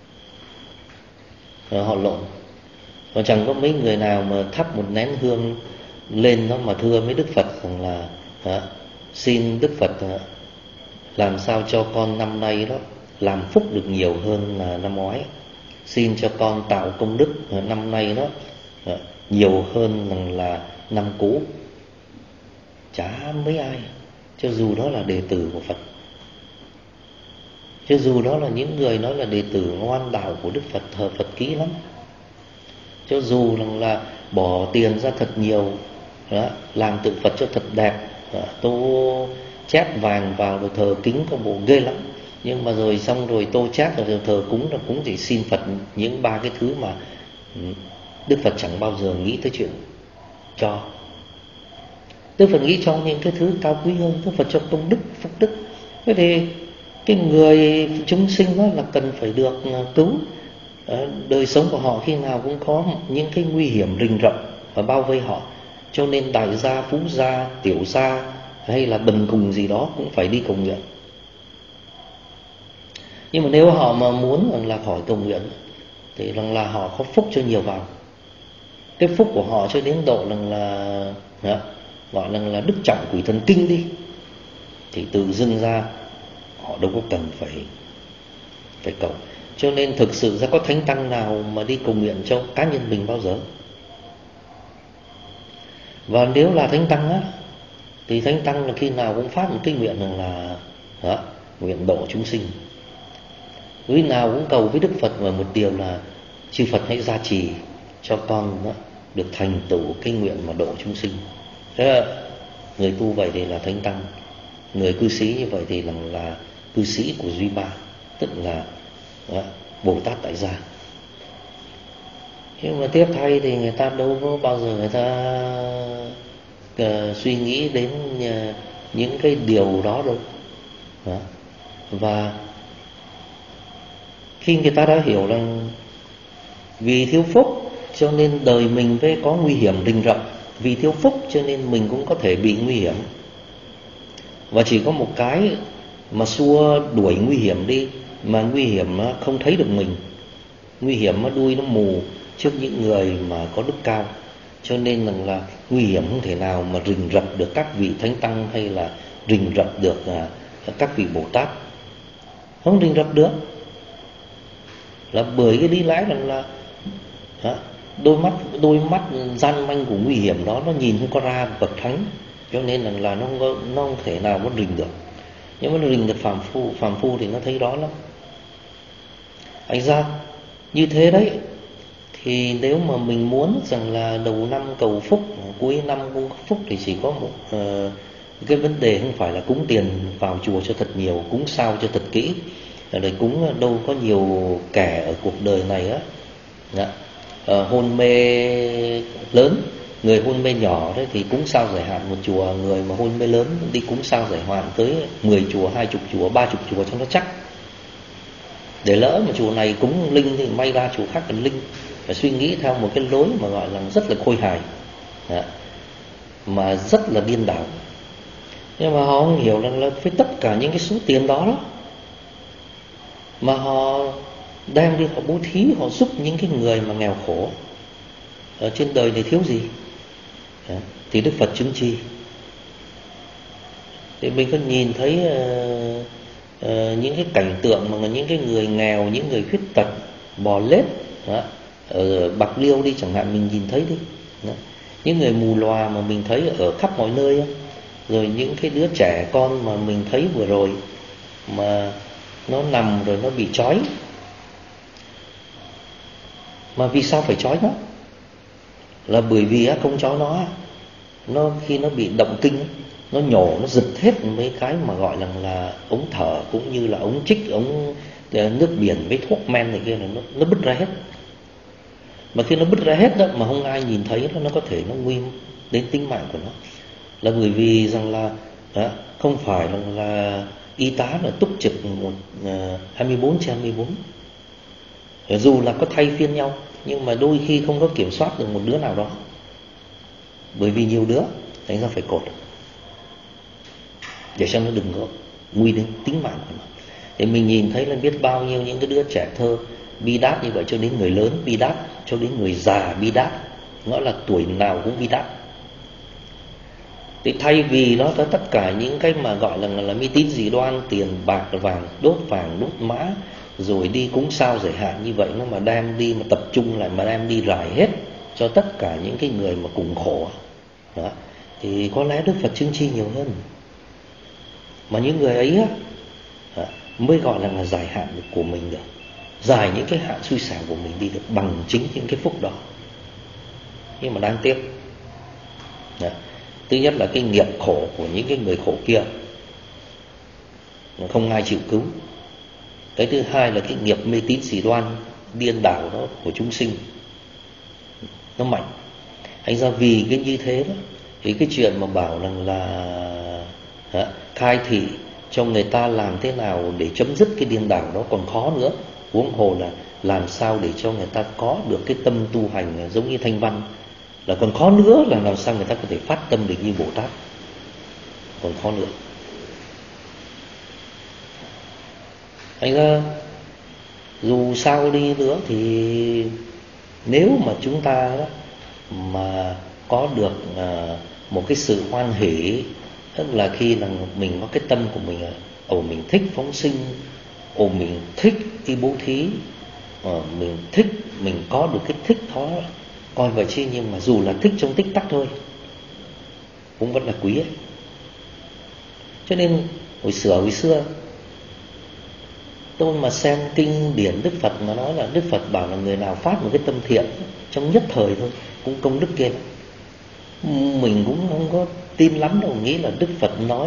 rồi họ lộn. Và chẳng có mấy người nào mà thắp một nén hương lên đó mà thưa với Đức Phật rằng là à, xin Đức Phật à, làm sao cho con năm nay đó làm phúc được nhiều hơn là năm ngoái, xin cho con tạo công đức à, năm nay đó à, nhiều hơn rằng là năm cũ. Chả mấy ai, cho dù đó là đệ tử của Phật, cho dù đó là những người nói là đệ tử ngoan đạo của Đức Phật, thờ Phật kỹ lắm, cho dù rằng là bỏ tiền ra thật nhiều đó, làm tượng Phật cho thật đẹp đó, tô chép vàng vào rồi thờ kính có bộ ghê lắm, nhưng mà rồi xong rồi tô chép rồi thờ cúng là cũng chỉ xin Phật những ba cái thứ mà Đức Phật chẳng bao giờ nghĩ tới chuyện cho. Đức Phật nghĩ cho những cái thứ cao quý hơn, Đức Phật cho công đức, phúc đức. Thế thì cái người chúng sinh đó là cần phải được cứu. Đời sống của họ khi nào cũng có những cái nguy hiểm rình rập và bao vây họ, cho nên đại gia, phú gia, tiểu gia hay là bần cùng gì đó cũng phải đi cầu nguyện. Nhưng mà nếu họ mà muốn rằng là khỏi cầu nguyện thì rằng là họ có phúc cho nhiều vào. Cái phúc của họ cho đến độ rằng là đó, gọi là, là đức trọng quỷ thần kinh đi, thì tự dưng ra họ đâu có cần phải phải cầu. Cho nên thực sự ra có thánh tăng nào mà đi cầu nguyện cho cá nhân mình bao giờ. Và nếu là thánh tăng á, thì thánh tăng là khi nào cũng phát một cái nguyện rằng là đó, nguyện độ chúng sinh. Lúc nào cũng cầu với Đức Phật và một điều là chư Phật hãy gia trì cho con đó, được thành tựu cái nguyện mà độ chúng sinh. Thế là người tu vậy thì là thánh tăng, người cư sĩ như vậy thì là, là cư sĩ của Duy Ba, tức là đó, Bồ Tát tại gia. Nhưng mà tiếc thay thì người ta đâu có bao giờ người ta uh, suy nghĩ đến uh, những cái điều đó đâu. Đó. Và khi người ta đã hiểu rằng vì thiếu phúc cho nên đời mình với có nguy hiểm rình rập, vì thiếu phúc cho nên mình cũng có thể bị nguy hiểm, và chỉ có một cái mà xua đuổi nguy hiểm đi, mà nguy hiểm nó không thấy được mình, nguy hiểm nó đuôi nó mù trước những người mà có đức cao. Cho nên rằng là nguy hiểm không thể nào mà rình rập được các vị thánh tăng hay là rình rập được à, các vị Bồ Tát, không rình rập được, là bởi cái lý lẽ rằng là đó, đôi mắt đôi mắt gian manh của nguy hiểm đó nó nhìn không có ra bậc thánh, cho nên rằng là nó không có, nó không thể nào nó rình được. Nhưng mà nó rình được phàm phu, phàm phu thì nó thấy đó lắm. Anh ra như thế đấy, thì nếu mà mình muốn rằng là đầu năm cầu phúc, cuối năm cũng có phúc, thì chỉ có một uh, cái vấn đề không phải là cúng tiền vào chùa cho thật nhiều, cúng sao cho thật kỹ. Rồi cúng đâu có nhiều kẻ ở cuộc đời này á, uh, hôn mê lớn, người hôn mê nhỏ đấy thì cúng sao giải hạn một chùa, người mà hôn mê lớn đi cúng sao giải hạn tới mười chùa, hai chục chùa, ba chục chùa cho nó chắc. Để lỡ mà chùa này cúng linh thì may ra chùa khác cần linh. Phải suy nghĩ theo một cái lối mà gọi là rất là khôi hài, đó, mà rất là điên đảo. Nhưng mà họ không hiểu rằng là với tất cả những cái số tiền đó đó mà họ đem đi họ bố thí, họ giúp những cái người mà nghèo khổ ở trên đời này thiếu gì, đó, thì Đức Phật chứng chi. Thì mình có nhìn thấy uh, uh, những cái cảnh tượng mà những cái người nghèo, những người khuyết tật bò lết đó, ở Bạc Liêu đi chẳng hạn, mình nhìn thấy đi đó. Những người mù lòa mà mình thấy ở khắp mọi nơi đó. Rồi những cái đứa trẻ con mà mình thấy vừa rồi mà nó nằm rồi nó bị trói, Mà vì sao phải trói nó? Là bởi vì không trói nó, nó khi nó bị động kinh, nó nhổ, nó giật hết mấy cái mà gọi là là ống thở, cũng như là ống trích, ống nước biển với thuốc men này kia, là nó nó bứt ra hết. Mà khi nó bứt ra hết đó mà không ai nhìn thấy nó, nó có thể nó nguy đến tính mạng của nó. Là bởi vì rằng là đó, không phải là, là y tá là túc trực một uh, hai mươi bốn trên hai mươi bốn. Dù là có thay phiên nhau, nhưng mà đôi khi không có kiểm soát được một đứa nào đó, bởi vì nhiều đứa, thành ra phải cột để cho nó đừng có nguy đến tính mạng của nó. Thì mình nhìn thấy là biết bao nhiêu những cái đứa trẻ thơ bi đát như vậy, cho đến người lớn bi đát, cho đến người già bi đát, nói là tuổi nào cũng bi đát. Thì thay vì đó có tất cả những cái mà gọi là là mê tín dị đoan, tiền bạc vàng, đốt vàng đốt mã, rồi đi cúng sao giải hạn như vậy, nó mà đem đi mà tập trung lại, mà đem đi rải hết cho tất cả những cái người mà cùng khổ đó, thì có lẽ Đức Phật chứng chi nhiều hơn. Mà những người ấy á, mới gọi là, là giải hạn được của mình được, giải những cái hạn xui xẻo của mình đi được bằng chính những cái phúc đó. Nhưng mà đáng tiếc đó. Thứ nhất là cái nghiệp khổ của những cái người khổ kia không ai chịu cứu. Cái thứ hai là cái nghiệp mê tín dị đoan điên đảo đó của chúng sinh nó mạnh. Thành ra vì cái như thế đó, thì cái chuyện mà bảo rằng là, là khai thị cho người ta làm thế nào để chấm dứt cái điên đảo đó còn khó nữa. Huống hồ là làm sao để cho người ta có được cái tâm tu hành giống như Thanh Văn, là còn khó nữa là làm sao người ta có thể phát tâm được như Bồ Tát, còn khó nữa. Thành ra dù sao đi nữa thì nếu mà chúng ta đó, mà có được uh, một cái sự hoan hỷ, tức là khi là mình có cái tâm của mình, ồ mình thích phóng sinh, ồ mình thích đi bố thí, uh, mình thích, mình có được cái thích đó, coi vậy chứ. Nhưng mà dù là thích trong tích tắc thôi cũng vẫn là quý ấy. Cho nên hồi xưa hồi xưa tôi mà xem kinh điển Đức Phật mà nói là Đức Phật bảo là người nào phát một cái tâm thiện trong nhất thời thôi cũng công đức kia. Mình cũng không có tin lắm đâu, nghĩ là Đức Phật nói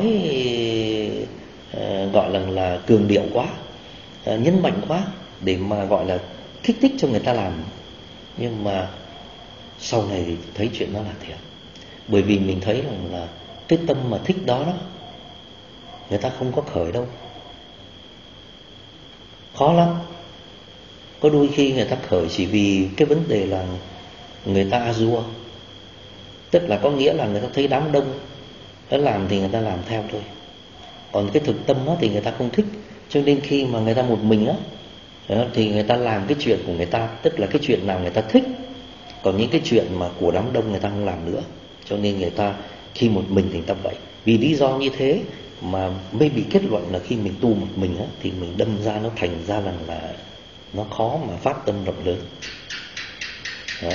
uh, gọi là là cường điệu quá, uh, nhấn mạnh quá để mà gọi là kích thích cho người ta làm. Nhưng mà sau này thì thấy chuyện đó là thiệt. Bởi vì mình thấy rằng là cái tâm mà thích đó đó, người ta không có khởi đâu, khó lắm. Có đôi khi người ta khởi chỉ vì cái vấn đề là người ta a-dua, tức là có nghĩa là người ta thấy đám đông nó làm thì người ta làm theo thôi. Còn cái thực tâm đó thì người ta không thích. Cho nên khi mà người ta một mình á, thì người ta làm cái chuyện của người ta, tức là cái chuyện nào người ta thích. Còn những cái chuyện mà của đám đông người ta không làm nữa. Cho nên người ta khi một mình thì người ta vậy. Vì lý do như thế mà mới bị kết luận là khi mình tu một mình á, thì mình đâm ra nó thành ra rằng là nó khó mà phát tâm rộng lớn. Đó.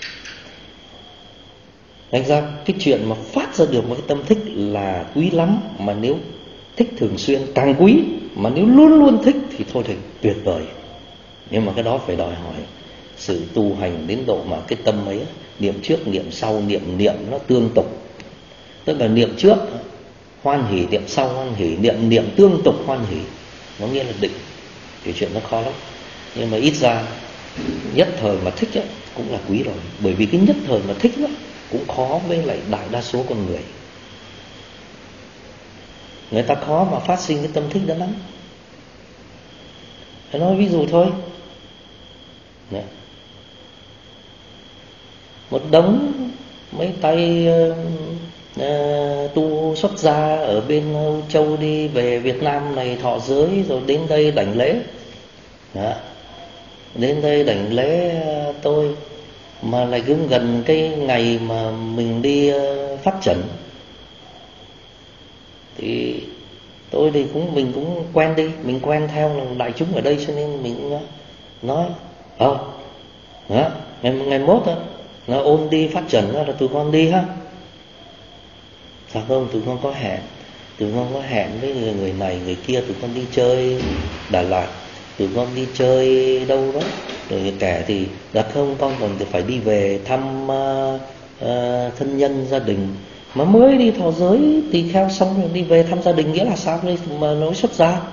Thành ra cái chuyện mà phát ra được một cái tâm thích là quý lắm. Mà nếu thích thường xuyên càng quý. Mà nếu luôn luôn thích thì thôi thì tuyệt vời. Nhưng mà cái đó phải đòi hỏi sự tu hành đến độ mà cái tâm ấy, niệm trước niệm sau, niệm niệm nó tương tục. Tức là niệm trước hoan hỷ, niệm sau hoan hỷ, niệm niệm tương tục hoan hỷ, nó nghĩa là định. Thì chuyện nó khó lắm. Nhưng mà ít ra nhất thời mà thích ấy, cũng là quý rồi. Bởi vì cái nhất thời mà thích ấy, cũng khó với lại đại đa số con người. Người ta khó mà phát sinh cái tâm thích đó lắm. Hãy nói ví dụ thôi. Đấy. Một đống mấy tay uh, uh, tu xuất gia ở bên Âu Châu đi về Việt Nam này thọ giới, rồi đến đây đảnh lễ. Đó. Đến đây đảnh lễ uh, tôi mà lại cứ gần cái ngày mà mình đi uh, phát trần, thì tôi thì cũng mình cũng quen đi, mình quen theo đại chúng ở đây, cho nên mình cũng nói ờ đó, ngày ngày mốt đó, nó ôn đi phát trần đó là tụi con đi ha. Sao không, tụi con có hẹn, tụi con có hẹn với người, người này người kia, tụi con đi chơi Đà Lạt. tụi con đi chơi đâu đó, rồi kẻ thì đặt không con còn phải đi về thăm uh, uh, thân nhân gia đình, mà mới đi thọ giới tỳ kheo xong rồi đi về thăm gia đình nghĩa là sao đây mà nói xuất gia?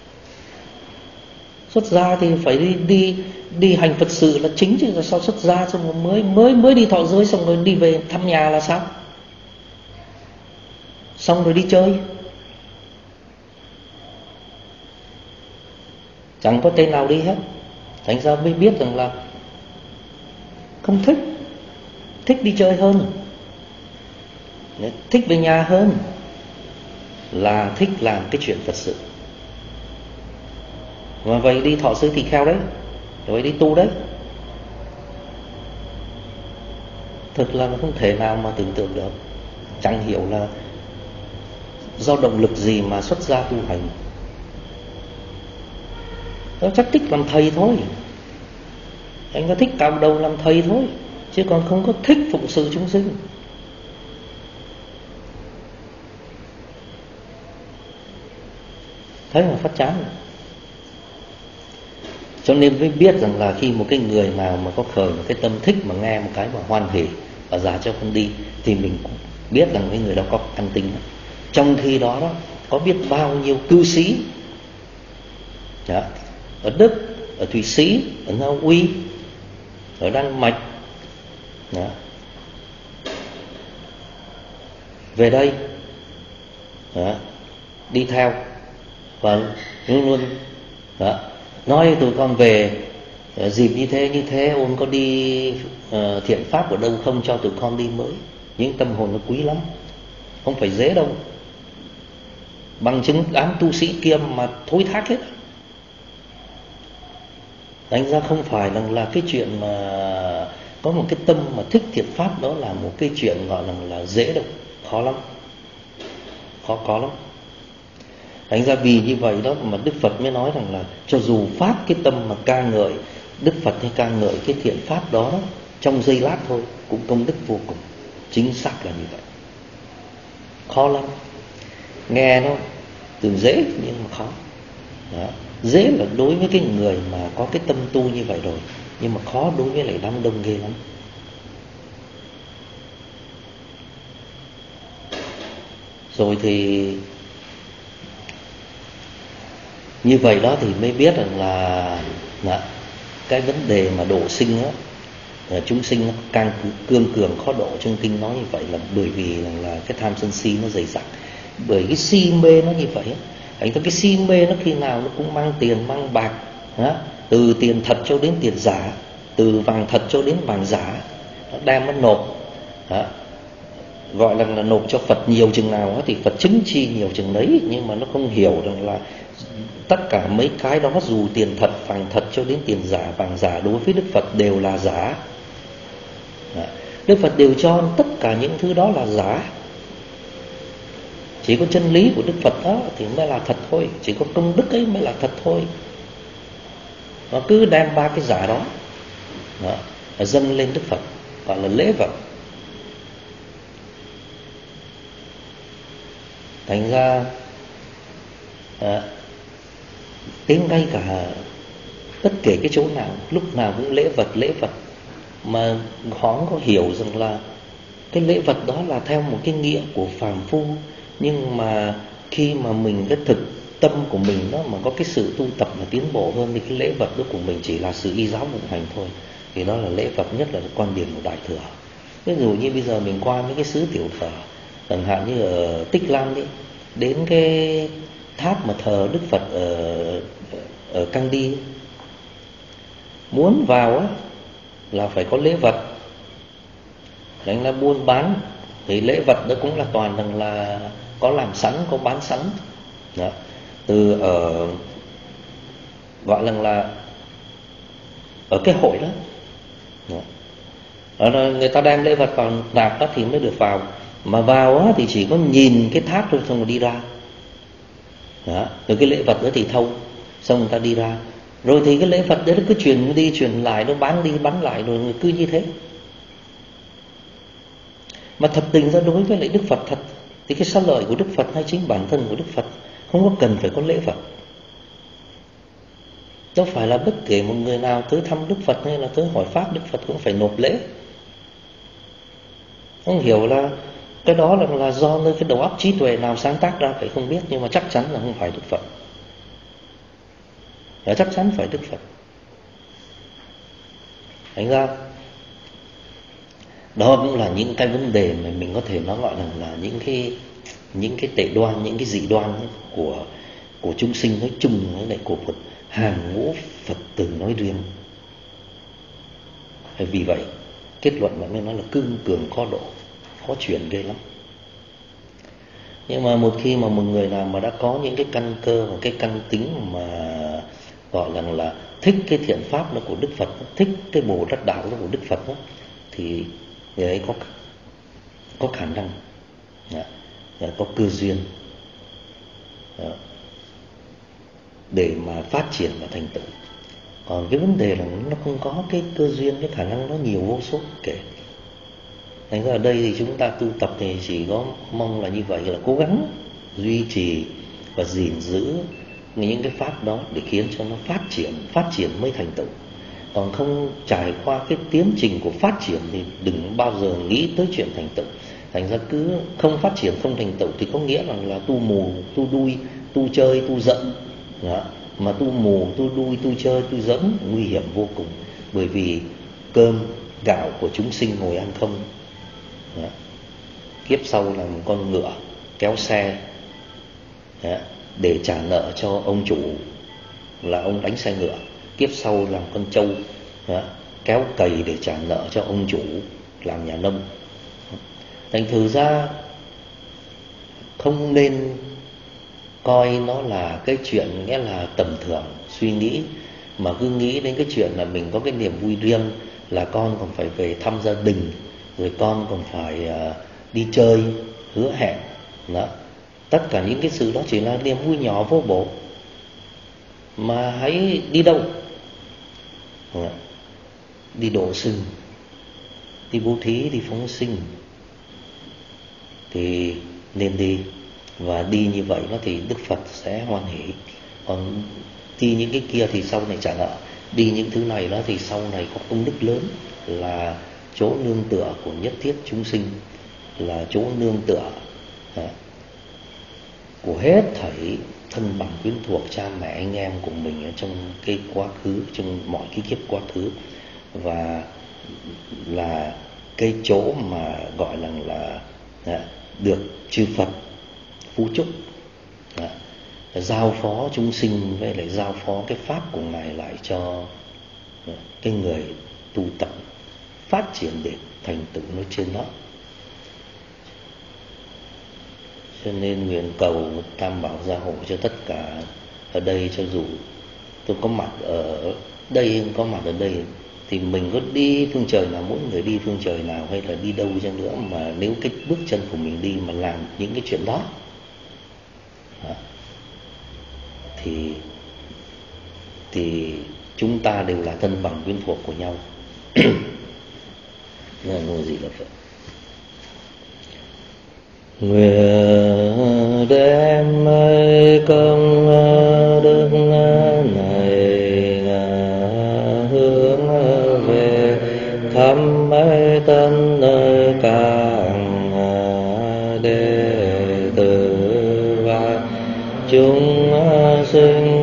Xuất gia thì phải đi đi đi hành Phật sự là chính chứ, là sao xuất gia xong rồi mới mới mới đi thọ giới xong rồi đi về thăm nhà là sao? Xong rồi đi chơi, chẳng có tên nào đi hết. Thành ra mới biết rằng là không thích, thích đi chơi hơn, thích về nhà hơn là thích làm cái chuyện Phật sự. Mà vậy đi thọ giới tỳ kheo đấy, rồi đi tu đấy, thực là không thể nào mà tưởng tượng được. Chẳng hiểu là do động lực gì mà xuất gia tu hành. Nó chắc thích làm thầy thôi, anh có thích cạo đầu làm thầy thôi, chứ còn không có thích phụng sự chúng sinh. Thấy mà phát chán. Cho nên mới biết rằng là khi một cái người nào mà có khởi một cái tâm thích mà nghe một cái mà hoan hỉ và giả cho không đi, thì mình cũng biết rằng cái người đó có căn tinh đó. Trong khi đó đó có biết bao nhiêu cư sĩ đó, ở Đức, ở Thụy Sĩ, ở Na Uy, ở Đan Mạch đó, về đây đó, đi theo và luôn luôn đó, nói tụi con về dịp như thế như thế ông có đi uh, thiện pháp ở đâu không, cho tụi con đi mới. Những tâm hồn nó quý lắm, không phải dễ đâu. Bằng chứng đám tu sĩ kia mà thối thác hết. Đánh ra không phải là, là cái chuyện mà có một cái tâm mà thích thiện pháp đó là một cái chuyện gọi là, là dễ đâu, khó lắm, khó có lắm. Đánh ra vì như vậy đó mà Đức Phật mới nói rằng là cho dù phát cái tâm mà ca ngợi Đức Phật hay ca ngợi cái thiện pháp đó, đó trong giây lát thôi cũng công đức vô cùng. Chính xác là như vậy. Khó lắm. Nghe nó từ dễ nhưng mà khó đó. Dễ là đối với cái người mà có cái tâm tu như vậy rồi, nhưng mà khó đối với lại đám đông ghê lắm. Rồi thì như vậy đó thì mới biết rằng là, là cái vấn đề mà độ sinh á, chúng sinh nó càng cương cường khó độ. Trong kinh nói như vậy là bởi vì là, là cái tham sân si nó dày dặn, bởi cái si mê nó như vậy á. Thành ra cái si mê nó khi nào nó cũng mang tiền mang bạc đó, từ tiền thật cho đến tiền giả, từ vàng thật cho đến vàng giả, nó đem nó nộp đó. Gọi là, là nộp cho Phật nhiều chừng nào đó, thì Phật chứng chi nhiều chừng đấy. Nhưng mà nó không hiểu rằng là tất cả mấy cái đó, dù tiền thật, vàng thật cho đến tiền giả, vàng giả, đối với Đức Phật đều là giả. Đức Phật đều cho tất cả những thứ đó là giả. Chỉ có chân lý của Đức Phật đó thì mới là thật thôi, chỉ có công đức ấy mới là thật thôi. Nó cứ đem ba cái giả đó, đó dâng lên Đức Phật, gọi là lễ vật. Thành ra à, đến ngay cả bất kể cái chỗ nào, lúc nào cũng lễ vật lễ vật, mà họ không có hiểu rằng là cái lễ vật đó là theo một cái nghĩa của phàm phu. Nhưng mà khi mà mình cái thực tâm của mình đó mà có cái sự tu tập và tiến bộ hơn, thì cái lễ vật đó của mình chỉ là sự y giáo phụng hành thôi. Thì đó là lễ vật, nhất là quan điểm của Đại Thừa. Ví dụ như bây giờ mình qua mấy cái xứ tiểu thừa, chẳng hạn như ở Tích Lan đi, đến cái tháp mà thờ Đức Phật ở ở Cang Đi, muốn vào á là phải có lễ vật. Đánh là buôn bán thì lễ vật đó cũng là toàn rằng là có làm sẵn, có bán sẵn đó. Từ ở gọi là là ở cái hội đó, đó. Ở người ta đem lễ vật vào nạp đó thì mới được vào. Mà vào á thì chỉ có nhìn cái tháp thôi, xong rồi đi ra đó. Rồi cái lễ vật đó thì thâu, xong người ta đi ra. Rồi thì cái lễ vật đấy nó cứ truyền đi truyền lại, nó bán đi bán lại, rồi cứ như thế. Mà thật tình ra đối với lại Đức Phật thật, thì cái xá lợi của Đức Phật hay chính bản thân của Đức Phật không có cần phải có lễ vật. Đâu phải là bất kể một người nào tới thăm Đức Phật hay là tới hỏi pháp Đức Phật cũng phải nộp lễ. Không hiểu là cái đó là, là do nơi cái đầu óc trí tuệ nào sáng tác ra phải không biết, nhưng mà chắc chắn là không phải Đức Phật. Là chắc chắn phải Đức Phật. Thành ra đó cũng là những cái vấn đề mà mình có thể nói gọi là, là những cái những cái tệ đoan, những cái dị đoan của của chúng sinh nói chung với lại của Phật, hàng ngũ Phật tử nói riêng. Vì vậy kết luận mà mới nói là cương cường có độ, khó chuyển ghê lắm. Nhưng mà một khi mà một người nào mà đã có những cái căn cơ và cái căn tính mà gọi là là thích cái thiện pháp nó của Đức Phật, thích cái Bồ Tát đạo nó của Đức Phật đó, thì người ấy có có khả năng, có cơ duyên để mà phát triển và thành tựu. Còn cái vấn đề là nó không có cái cơ duyên, cái khả năng nó nhiều vô số kể. Thành ra ở đây thì chúng ta tu tập thì chỉ có mong là như vậy, là cố gắng duy trì và gìn giữ những cái pháp đó để khiến cho nó phát triển, phát triển mới thành tựu. Còn không trải qua cái tiến trình của phát triển thì đừng bao giờ nghĩ tới chuyện thành tựu. Thành ra cứ không phát triển, không thành tựu thì có nghĩa là, là tu mù, tu đuôi, tu chơi, tu giỡn. Đó. Mà tu mù, tu đuôi, tu chơi, tu giỡn nguy hiểm vô cùng. Bởi vì cơm gạo của chúng sinh ngồi ăn không. Đó. Kiếp sau là một con ngựa kéo xe, đó, để trả nợ cho ông chủ là ông đánh xe ngựa. Kiếp sau làm con trâu, đó, kéo cày để trả nợ cho ông chủ làm nhà nông. Thành thử ra không nên coi nó là cái chuyện nghĩa là tầm thường suy nghĩ, mà cứ nghĩ đến cái chuyện là mình có cái niềm vui riêng, là con còn phải về thăm gia đình, rồi con còn phải uh, đi chơi, hứa hẹn. Đó. Tất cả những cái sự đó chỉ là niềm vui nhỏ vô bổ. Mà hãy đi đâu? Đó. Đi độ sinh, đi bố thí, đi phóng sinh thì nên đi. Và đi như vậy nó thì Đức Phật sẽ hoan hỷ. Còn đi những cái kia thì sau này trả nợ. Đi những thứ này đó thì sau này có công đức lớn, là chỗ nương tựa của nhất thiết chúng sinh, là chỗ nương tựa đó, của hết thảy thân bằng quyến thuộc, cha mẹ anh em của mình ở trong cái quá khứ, trong mọi cái kiếp quá khứ. Và là cái chỗ mà gọi là, là, là được chư Phật phú chúc, đó, giao phó chúng sinh, với lại giao phó cái pháp của Ngài lại cho cái người tu tập phát triển để thành tựu nó trên đó. Cho nên nguyện cầu Tam Bảo gia hộ cho tất cả ở đây. Cho dù tôi có mặt ở đây, có mặt ở đây, thì mình có đi phương trời nào, mỗi người đi phương trời nào hay là đi đâu chăng nữa, mà nếu cái bước chân của mình đi mà làm những cái chuyện đó, đó thì thì chúng ta đều là thân bằng quyến thuộc của nhau. Ngồi gì là Phật. Nguyện đem công đức này hướng về thăm tân các đệ tử và chúng sinh